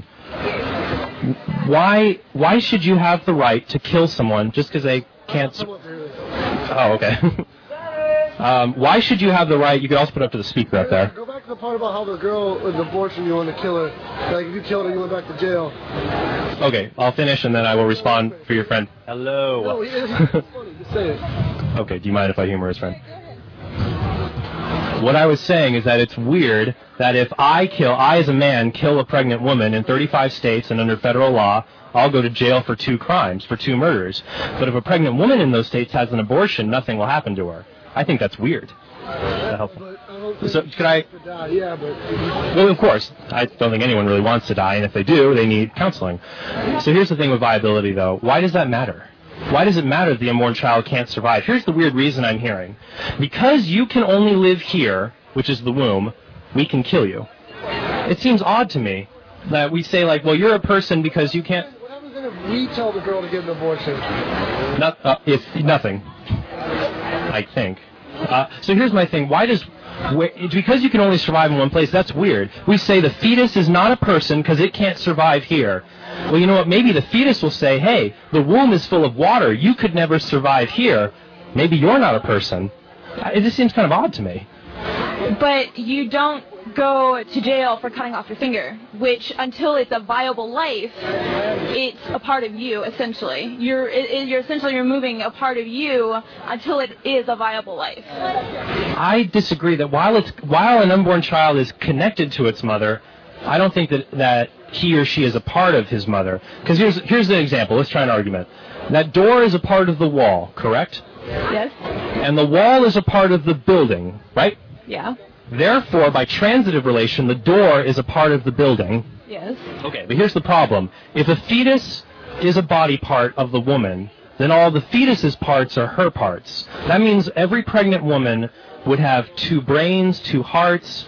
Why should you have the right to kill someone just because they can't... Oh, okay. Why should you have the right... You could also put up to the speaker up there. Go back to the part about how the girl with the abortion, you want to kill her. Like, if you killed her, you went back to jail. Okay, I'll finish and then I will respond for your friend. Hello. No, it's funny. Just say it. Okay, do you mind if I humor his friend? What I was saying is that it's weird that if I as a man, kill a pregnant woman in 35 states and under federal law, I'll go to jail for 2 crimes, for 2 murders. But if a pregnant woman in those states has an abortion, nothing will happen to her. I think that's weird. So could I? Yeah, but... Well, of course. I don't think anyone really wants to die, and if they do, they need counseling. So here's the thing with viability, though. Why does that matter? Why does it matter that the unborn child can't survive? Here's the weird reason I'm hearing. Because you can only live here, which is the womb, we can kill you. It seems odd to me that we say, like, well, you're a person because you can't... What happens then if we tell the girl to get an abortion? Nothing. I think. So here's my thing. Because you can only survive in one place, that's weird. We say the fetus is not a person because it can't survive here. Well, you know what? Maybe the fetus will say, hey, the womb is full of water. You could never survive here. Maybe you're not a person. It just seems kind of odd to me. But you don't go to jail for cutting off your finger, which, until it's a viable life, it's a part of you, essentially. You're essentially removing a part of you until it is a viable life. I disagree that while an unborn child is connected to its mother, I don't think that he or she is a part of his mother. Because here's the example. Let's try an argument. That door is a part of the wall, correct? Yes. And the wall is a part of the building, right? Yeah. Therefore, by transitive relation, the door is a part of the building. Yes. Okay, but here's the problem. If a fetus is a body part of the woman, then all the fetus's parts are her parts. That means every pregnant woman would have 2 brains, 2 hearts,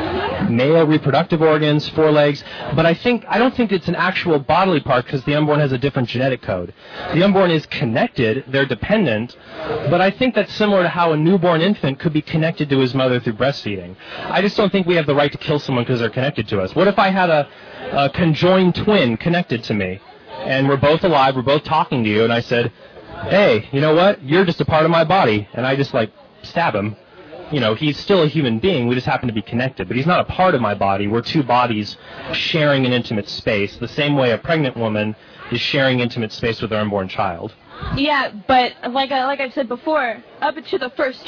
male reproductive organs, 4 legs. But I don't think it's an actual bodily part because the unborn has a different genetic code. The unborn is connected, they're dependent, but I think that's similar to how a newborn infant could be connected to his mother through breastfeeding. I just don't think we have the right to kill someone because they're connected to us. What if I had a conjoined twin connected to me, and we're both alive, we're both talking to you, and I said, hey, you know what, you're just a part of my body, and I just stab him. You know, he's still a human being, we just happen to be connected, but he's not a part of my body. We're 2 bodies sharing an intimate space, the same way a pregnant woman is sharing intimate space with her unborn child. Yeah, but like I've said before, up to the first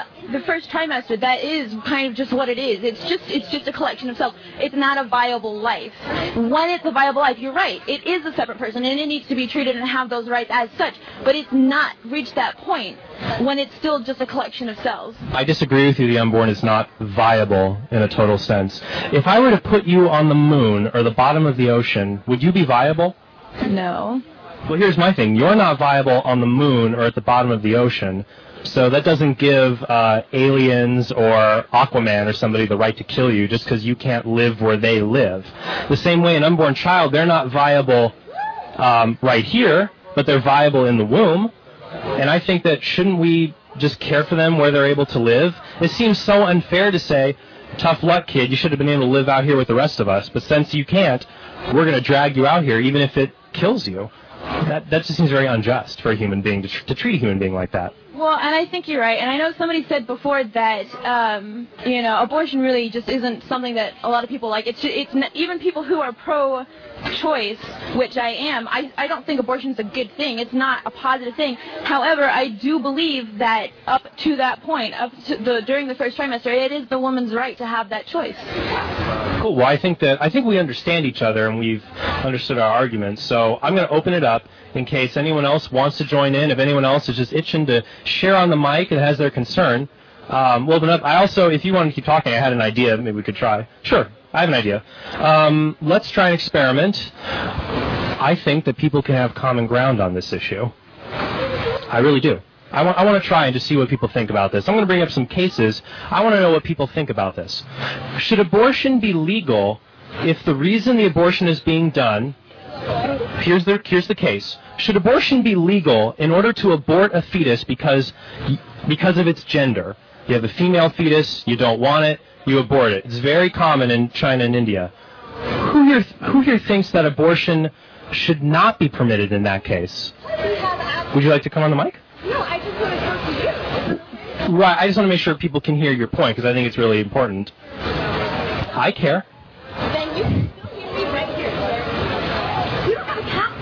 trimester, that is kind of just what it is. It's just a collection of cells. It's not a viable life. When it's a viable life, you're right. It is a separate person, and it needs to be treated and have those rights as such. But it's not reached that point when it's still just a collection of cells. I disagree with you. The unborn is not viable in a total sense. If I were to put you on the moon or the bottom of the ocean, would you be viable? No. Well, here's my thing. You're not viable on the moon or at the bottom of the ocean, so that doesn't give aliens or Aquaman or somebody the right to kill you just because you can't live where they live. The same way an unborn child, they're not viable right here, but they're viable in the womb. And I think that shouldn't we just care for them where they're able to live? It seems so unfair to say, tough luck, kid, you should have been able to live out here with the rest of us, but since you can't, we're going to drag you out here even if it kills you. That just seems very unjust for a human being to treat a human being like that. Well, and I think you're right. And I know somebody said before that, abortion really just isn't something that a lot of people like. Even people who are pro-choice, which I am, I don't think abortion is a good thing. It's not a positive thing. However, I do believe that up to that point, during the first trimester, it is the woman's right to have that choice. Cool. Well, I think we understand each other and we've understood our arguments. So I'm going to open it up in case anyone else wants to join in. If anyone else is just itching to share on the mic and has their concern, we'll open up. I also, if you want to keep talking, I had an idea. Maybe we could try. Sure, I have an idea. Let's try an experiment. I think that people can have common ground on this issue. I really do. I want to try and just see what people think about this. I'm going to bring up some cases. I want to know what people think about this. Should abortion be legal if the reason the abortion is being done, here's the case. Should abortion be legal in order to abort a fetus because of its gender? You have a female fetus, you don't want it, you abort it. It's very common in China and India. Who here thinks that abortion should not be permitted in that case? Would you like to come on the mic? No, I just want to talk to you. Right, I just want to make sure people can hear your point because I think it's really important. I care. Then you can still hear me right here. You don't have a cat.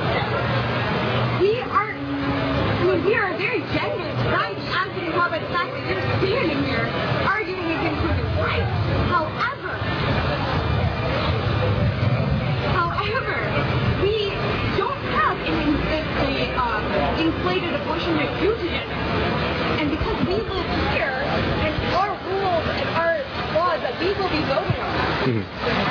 We are very gendered, right? As you can tell by the fact that you're standing here arguing against women's rights. However, we don't have an inflated abortion rate due to gender. And because we live here, and our rules and our laws that we will be voting on,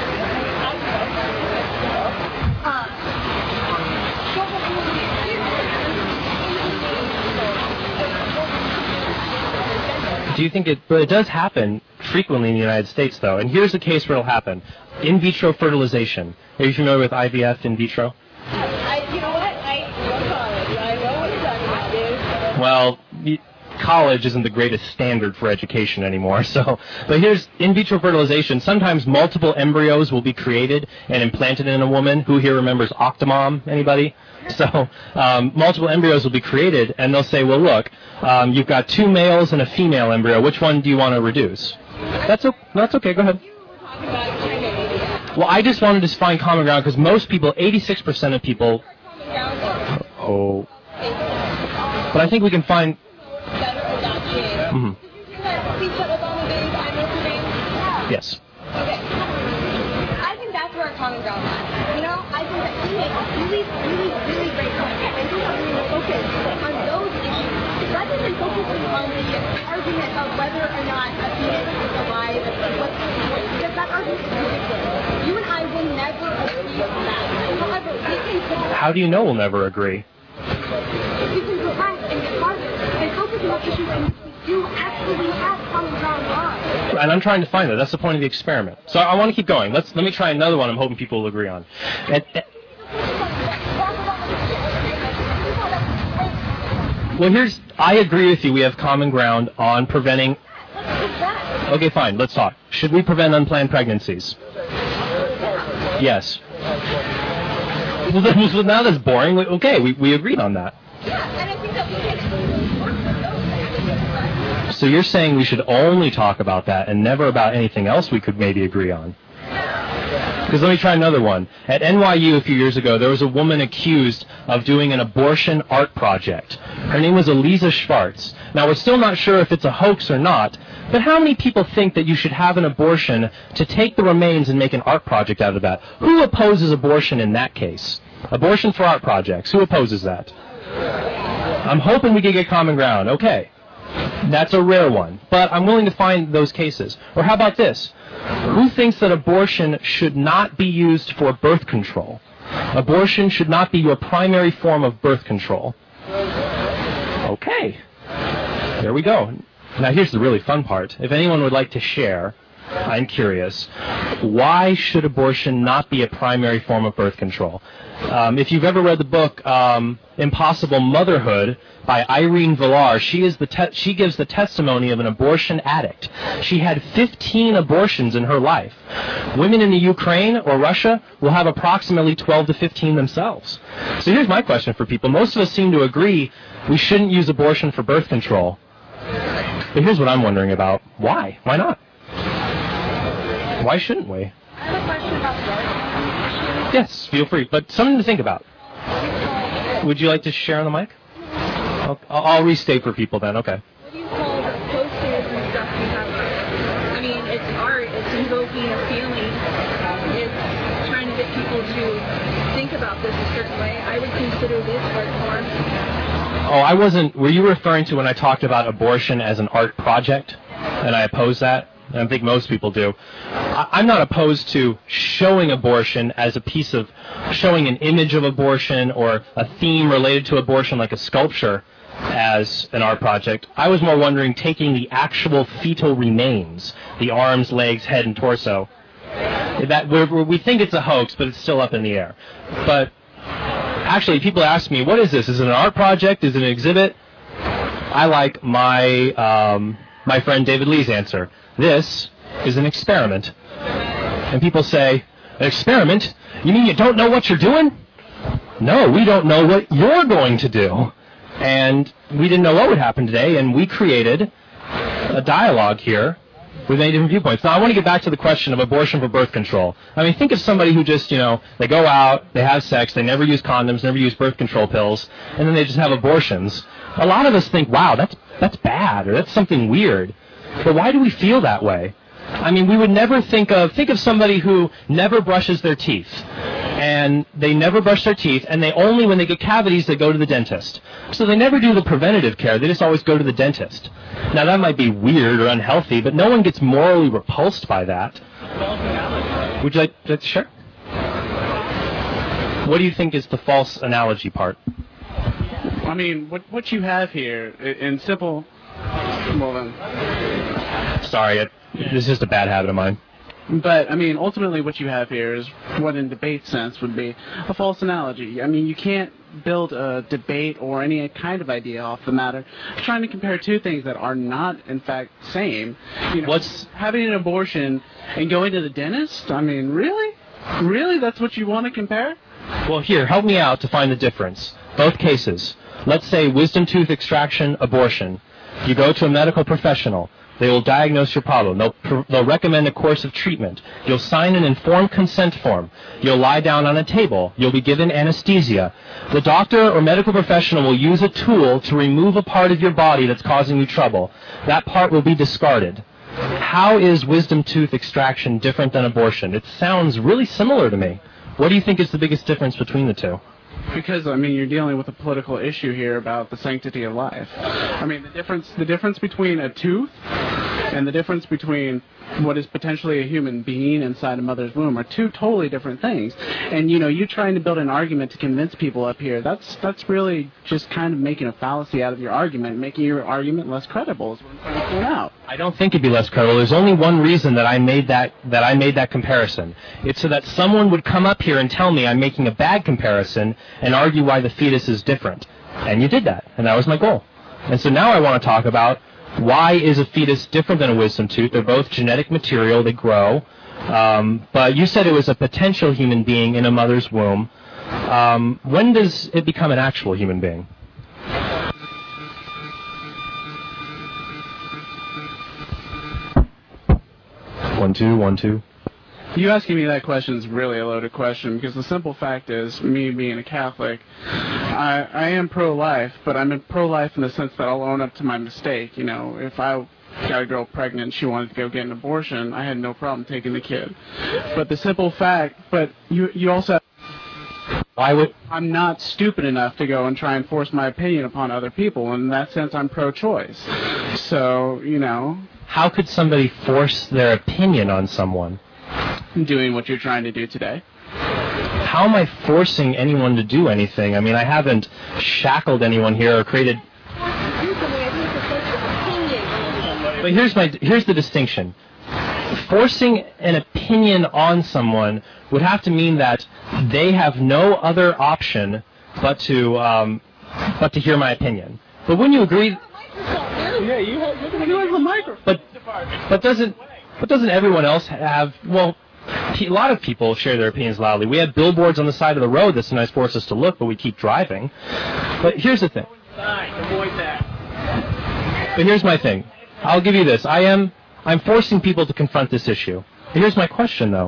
Do you think but it does happen frequently in the United States, though, and here's the case where it'll happen. In vitro fertilization. Are you familiar with IVF in vitro? You know what? I know what you're talking about, dude. Well, college isn't the greatest standard for education anymore, but here's in vitro fertilization. Sometimes multiple embryos will be created and implanted in a woman. Who here remembers Octomom? Anybody? So multiple embryos will be created, and they'll say, well, look, you've got 2 males and a female embryo. Which one do you want to reduce? That's okay. Go ahead. Well, I just wanted to find common ground because most people, 86% of people. Oh. But I think we can find. Mm-hmm. Yes. Okay. I think that's where our common ground lies. You know, I think that he makes really great points. And we have to focus on those issues rather than focusing on the argument of whether or not a fetus is alive. Because that argument is ridiculous. You and I will never agree on that. However, we can. How do you know we'll never agree? We can go back and get farther and focus on issues and do actually have common ground on. And I'm trying to find that. That's the point of the experiment. So I want to keep going. Let me try another one I'm hoping people will agree on. Well, I agree with you. We have common ground on preventing. Okay, fine. Let's talk. Should we prevent unplanned pregnancies? Yes. Well, now that's boring. Okay, we agreed on that. So you're saying we should only talk about that and never about anything else we could maybe agree on? Because let me try another one. At NYU a few years ago, there was a woman accused of doing an abortion art project. Her name was Elisa Schwartz. Now, we're still not sure if it's a hoax or not, but how many people think that you should have an abortion to take the remains and make an art project out of that? Who opposes abortion in that case? Abortion for art projects. Who opposes that? I'm hoping we can get common ground. Okay. That's a rare one, but I'm willing to find those cases. Or how about this? Who thinks that abortion should not be used for birth control? Abortion should not be your primary form of birth control. Okay. There we go. Now here's the really fun part. If anyone would like to share, I'm curious, why should abortion not be a primary form of birth control? If you've ever read the book Impossible Motherhood by Irene Villar, she gives the testimony of an abortion addict. She had 15 abortions in her life. Women in the Ukraine or Russia will have approximately 12 to 15 themselves. So here's my question for people. Most of us seem to agree we shouldn't use abortion for birth control. But here's what I'm wondering about. Why? Why not? Why shouldn't we? I have a question about that. Yes, feel free, but something to think about. Would you like to share on the mic? I'll restate for people then, okay. What do you call the posters and stuff you have? I mean, it's art, it's invoking a feeling, it's trying to get people to think about this a certain way. I would consider this art form. Oh, I wasn't, were you referring to when I talked about abortion as an art project? And I oppose that? And I think most people do. I'm not opposed to showing abortion as a piece of, showing an image of abortion or a theme related to abortion like a sculpture as an art project. I was more wondering taking the actual fetal remains, the arms, legs, head, and torso. That we think it's a hoax, but it's still up in the air. But actually, people ask me, what is this? Is it an art project? Is it an exhibit? I like my friend David Lee's answer. This is an experiment. And people say, an experiment? You mean you don't know what you're doing? No, we don't know what you're going to do. And we didn't know what would happen today, and we created a dialogue here with many different viewpoints. Now, I want to get back to the question of abortion for birth control. I mean, think of somebody who just, they go out, they have sex, they never use condoms, never use birth control pills, and then they just have abortions. A lot of us think, wow, that's bad, or that's something weird. But why do we feel that way? I mean, we would never think of somebody who never brushes their teeth. And they never brush their teeth, and they only, when they get cavities, they go to the dentist. So they never do the preventative care. They just always go to the dentist. Now, that might be weird or unhealthy, but no one gets morally repulsed by that. Would you like to share? What do you think is the false analogy part? I mean, what you have here, in simple... Well, then. Sorry, this is just a bad habit of mine. But, I mean, ultimately what you have here is what in debate sense would be a false analogy. I mean, you can't build a debate or any kind of idea off the matter trying to compare two things that are not, in fact, same. What's having an abortion and going to the dentist? I mean, really? Really? That's what you want to compare? Well, here, help me out to find the difference. Both cases. Let's say wisdom tooth extraction, abortion. You go to a medical professional. They will diagnose your problem. They'll recommend a course of treatment. You'll sign an informed consent form. You'll lie down on a table. You'll be given anesthesia. The doctor or medical professional will use a tool to remove a part of your body that's causing you trouble. That part will be discarded. How is wisdom tooth extraction different than abortion? It sounds really similar to me. What do you think is the biggest difference between the two? Because, I mean, you're dealing with a political issue here about the sanctity of life. I mean, the difference between a tooth and the difference between what is potentially a human being inside a mother's womb are two totally different things. And, you know, you trying to build an argument to convince people up here, that's really just kind of making a fallacy out of your argument, making your argument less credible is what I'm trying to point out. I don't think it'd be less credible. There's only one reason that I made that comparison. It's so that someone would come up here and tell me I'm making a bad comparison and argue why the fetus is different. And you did that, and that was my goal. And so now I want to talk about why is a fetus different than a wisdom tooth. They're both genetic material. They grow. But you said it was a potential human being in a mother's womb. When does it become an actual human being? One, two. You asking me that question is really a loaded question, because the simple fact is, me being a Catholic, I am pro-life, but I'm pro-life in the sense that I'll own up to my mistake. You know, if I got a girl pregnant, she wanted to go get an abortion, I had no problem taking the kid. But the simple fact, but you also... I'm not stupid enough to go and try and force my opinion upon other people. In that sense, I'm pro-choice. So, you know... How could somebody force their opinion on someone? Doing what you're trying to do today. How am I forcing anyone to do anything? I mean, I haven't shackled anyone here or created... But here's the distinction. Forcing an opinion on someone would have to mean that they have no other option but to hear my opinion. But wouldn't you agree? Yeah, you have the microphone. But doesn't everyone else have? Well, a lot of people share their opinions loudly. We have billboards on the side of the road that's nice for us to look, but we keep driving. But here's the thing. Avoid that. But here's my thing. I'll give you this. I'm forcing people to confront this issue. Here's my question, though.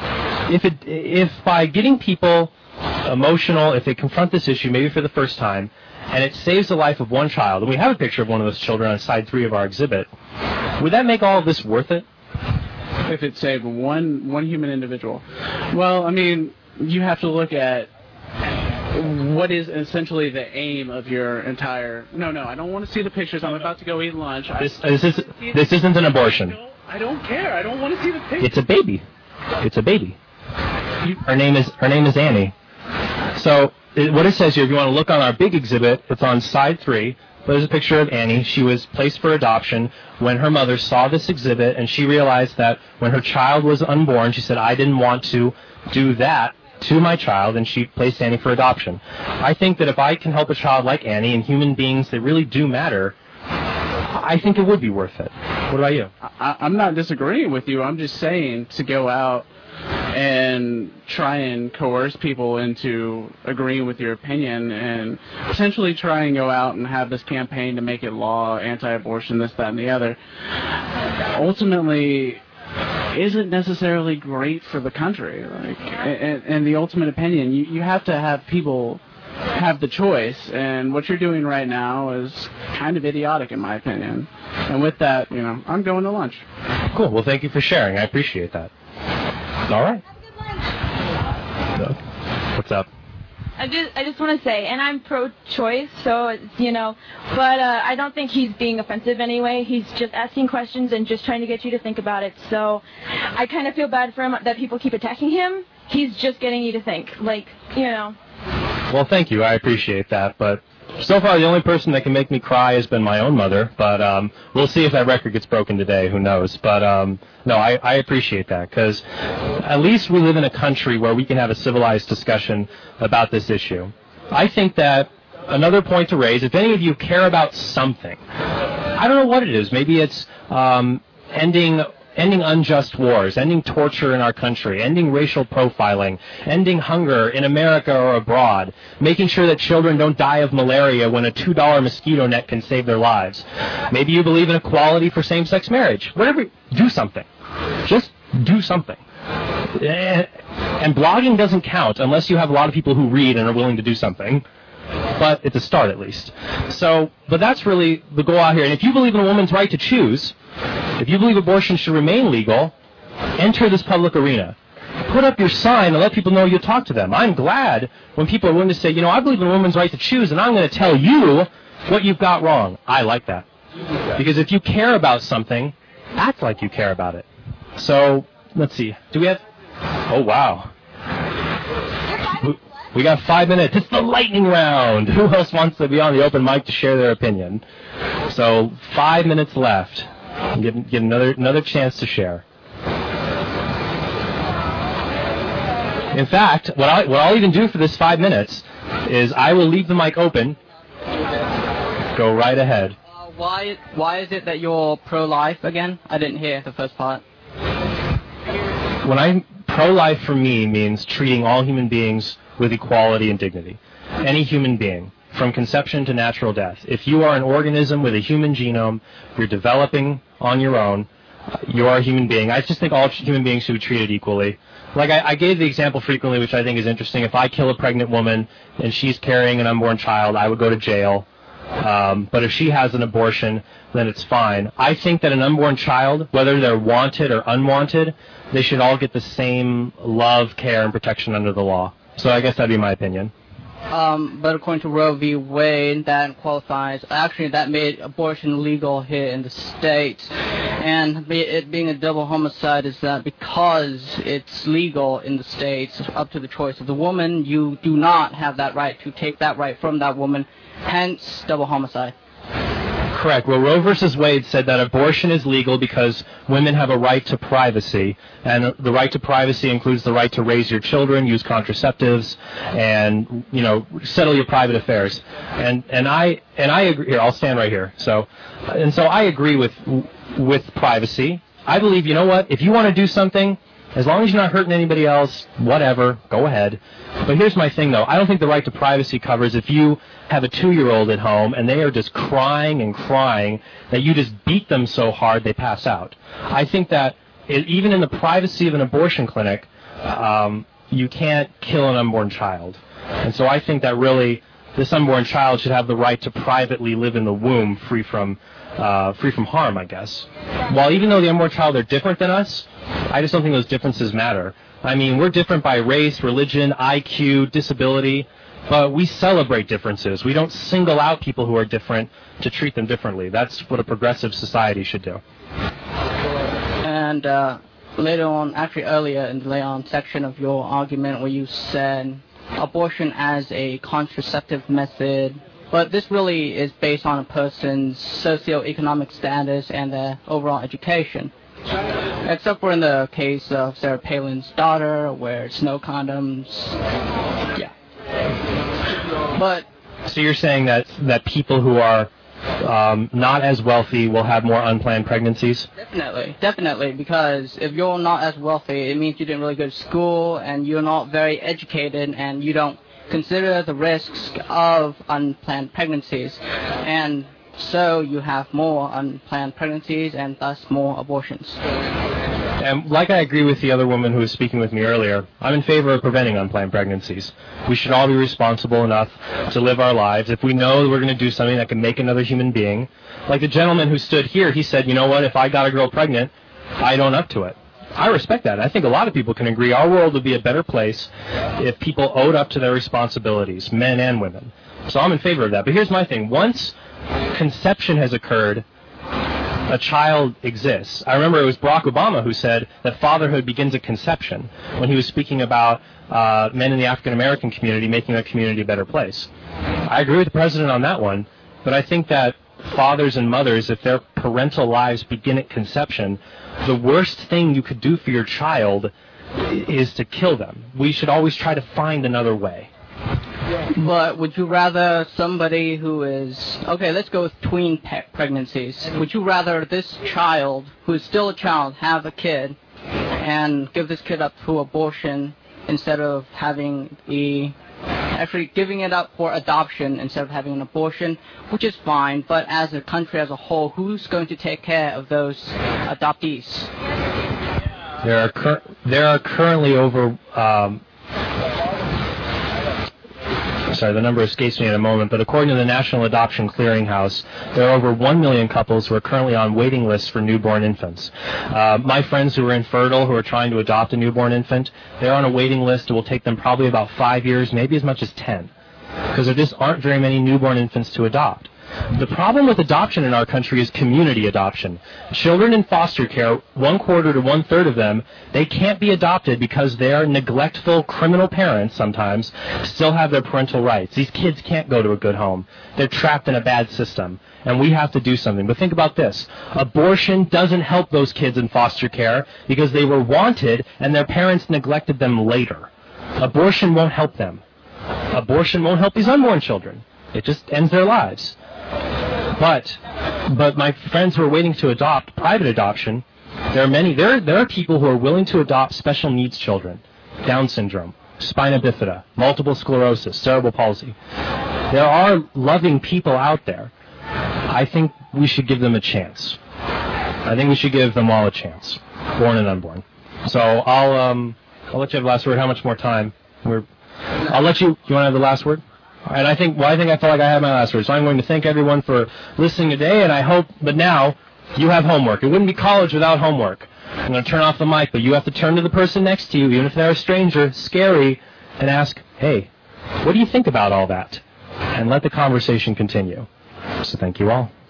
If by getting people emotional, if they confront this issue maybe for the first time, and it saves the life of one child, and we have a picture of one of those children on side 3 of our exhibit, would that make all of this worth it? If it saved one human individual. Well, I mean, you have to look at what is essentially the aim of your entire... No, I don't want to see the pictures. I'm about to go eat lunch. This isn't an abortion. I don't care. I don't want to see the pictures. It's a baby. It's a baby. Her name is Annie. So what it says here, if you want to look on our big exhibit, it's on side 3. There's a picture of Annie. She was placed for adoption when her mother saw this exhibit, and she realized that when her child was unborn, she said, I didn't want to do that to my child, and she placed Annie for adoption. I think that if I can help a child like Annie and human beings that really do matter, I think it would be worth it. What about you? I'm not disagreeing with you. I'm just saying to go out and try and coerce people into agreeing with your opinion and potentially try and go out and have this campaign to make it law, anti-abortion, this, that, and the other, ultimately isn't necessarily great for the country. Like, and the ultimate opinion, you have to have people have the choice, and what you're doing right now is kind of idiotic in my opinion. And with that, I'm going to lunch. Cool. Well, thank you for sharing. I appreciate that. All right. What's up? I just want to say, and I'm pro-choice, so but I don't think he's being offensive anyway. He's just asking questions and just trying to get you to think about it. So I kind of feel bad for him that people keep attacking him. He's just getting you to think, Well, thank you. I appreciate that, but so far the only person that can make me cry has been my own mother, but we'll see if that record gets broken today. Who knows? But no, I appreciate that, because at least we live in a country where we can have a civilized discussion about this issue. I think that another point to raise, if any of you care about something, I don't know what it is. Maybe it's ending ending unjust wars, ending torture in our country, ending racial profiling, ending hunger in America or abroad, making sure that children don't die of malaria when a $2 mosquito net can save their lives. Maybe you believe in equality for same-sex marriage. Whatever, do something. Just do something. And blogging doesn't count unless you have a lot of people who read and are willing to do something. But it's a start, at least. But that's really the goal out here. And if you believe in a woman's right to choose, if you believe abortion should remain legal, enter this public arena. Put up your sign and let people know you'll talk to them. I'm glad when people are willing to say, I believe in a woman's right to choose, and I'm going to tell you what you've got wrong. I like that. Because if you care about something, act like you care about it. So, let's see. Do we have... Oh, wow. We got 5 minutes. It's the lightning round. Who else wants to be on the open mic to share their opinion? So 5 minutes left. Get another chance to share. In fact, what I'll even do for this 5 minutes is I will leave the mic open. Go right ahead. Why is it that you're pro-life again? I didn't hear the first part. When I'm pro-life, for me means treating all human beings with equality and dignity. Any human being, from conception to natural death. If you are an organism with a human genome, you're developing on your own, you are a human being. I just think all human beings should be treated equally. Like I gave the example frequently, which I think is interesting. If I kill a pregnant woman and she's carrying an unborn child, I would go to jail. But if she has an abortion, then it's fine. I think that an unborn child, whether they're wanted or unwanted, they should all get the same love, care, and protection under the law. So I guess that'd be my opinion. But according to Roe v. Wade, that qualifies. Actually, that made abortion legal here in the States. And it being a double homicide is that because it's legal in the States, up to the choice of the woman, you do not have that right to take that right from that woman. Hence, double homicide. Correct. Well, Roe versus Wade said that abortion is legal because women have a right to privacy, and the right to privacy includes the right to raise your children, use contraceptives, and settle your private affairs. And I agree. Here, I'll stand right here. So I agree with privacy. I believe, if you want to do something, as long as you're not hurting anybody else, whatever, go ahead. But here's my thing, though. I don't think the right to privacy covers if you have a 2-year-old at home and they are just crying and crying that you just beat them so hard they pass out. I think that even in the privacy of an abortion clinic, you can't kill an unborn child. And so I think that really this unborn child should have the right to privately live in the womb free from harm, I guess. While even though the unborn child are different than us, I just don't think those differences matter. I mean, we're different by race, religion, IQ, disability, but we celebrate differences. We don't single out people who are different to treat them differently. That's what a progressive society should do. And later on, actually earlier in the later section of your argument where you said abortion as a contraceptive method, but this really is based on a person's socioeconomic status and their overall education. Except for in the case of Sarah Palin's daughter, where it's no condoms. Yeah. But so you're saying that people who are not as wealthy will have more unplanned pregnancies? Definitely, because if you're not as wealthy, it means you didn't really go to school, and you're not very educated, and you don't consider the risks of unplanned pregnancies. And so you have more unplanned pregnancies and thus more abortions. And like I agree with the other woman who was speaking with me earlier, I'm in favor of preventing unplanned pregnancies. We should all be responsible enough to live our lives. If we know that we're going to do something that can make another human being, like the gentleman who stood here, he said, you know what, if I got a girl pregnant, I'd own up to it. I respect that. I think a lot of people can agree our world would be a better place if people owed up to their responsibilities, men and women. So I'm in favor of that. But here's my thing. Once conception has occurred, a child exists. I remember it was Barack Obama who said that fatherhood begins at conception when he was speaking about men in the African American community making that community a better place. I agree with the president on that one, but I think that fathers and mothers, if their parental lives begin at conception, the worst thing you could do for your child is to kill them. We should always try to find another way. But would you rather somebody who is, okay, let's go with tween pregnancies. Would you rather this child, who is still a child, have a kid and give this kid up to abortion instead of having actually giving it up for adoption instead of having an abortion, which is fine, but as a country as a whole, who's going to take care of those adoptees? There are currently over... sorry, the number escapes me in a moment, but according to the National Adoption Clearinghouse, there are over 1 million couples who are currently on waiting lists for newborn infants. My friends who are infertile, who are trying to adopt a newborn infant, they're on a waiting list. It will take them probably about 5 years, maybe as much as 10, because there just aren't very many newborn infants to adopt. The problem with adoption in our country is community adoption. Children in foster care, 1/4 to 1/3 of them, they can't be adopted because their neglectful criminal parents sometimes still have their parental rights. These kids can't go to a good home. They're trapped in a bad system, and we have to do something. But think about this. Abortion doesn't help those kids in foster care because they were wanted and their parents neglected them later. Abortion won't help them. Abortion won't help these unborn children. It just ends their lives. But my friends who are waiting to adopt private adoption, there are many. There are people who are willing to adopt special needs children, Down syndrome, spina bifida, multiple sclerosis, cerebral palsy. There are loving people out there. I think we should give them a chance. I think we should give them all a chance, born and unborn. So I'll let you have the last word. How much more time? I'll let you. You want to have the last word? And I felt like I had my last word. So I'm going to thank everyone for listening today, and I hope, but now, you have homework. It wouldn't be college without homework. I'm going to turn off the mic, but you have to turn to the person next to you, even if they're a stranger, scary, and ask, hey, what do you think about all that? And let the conversation continue. So thank you all.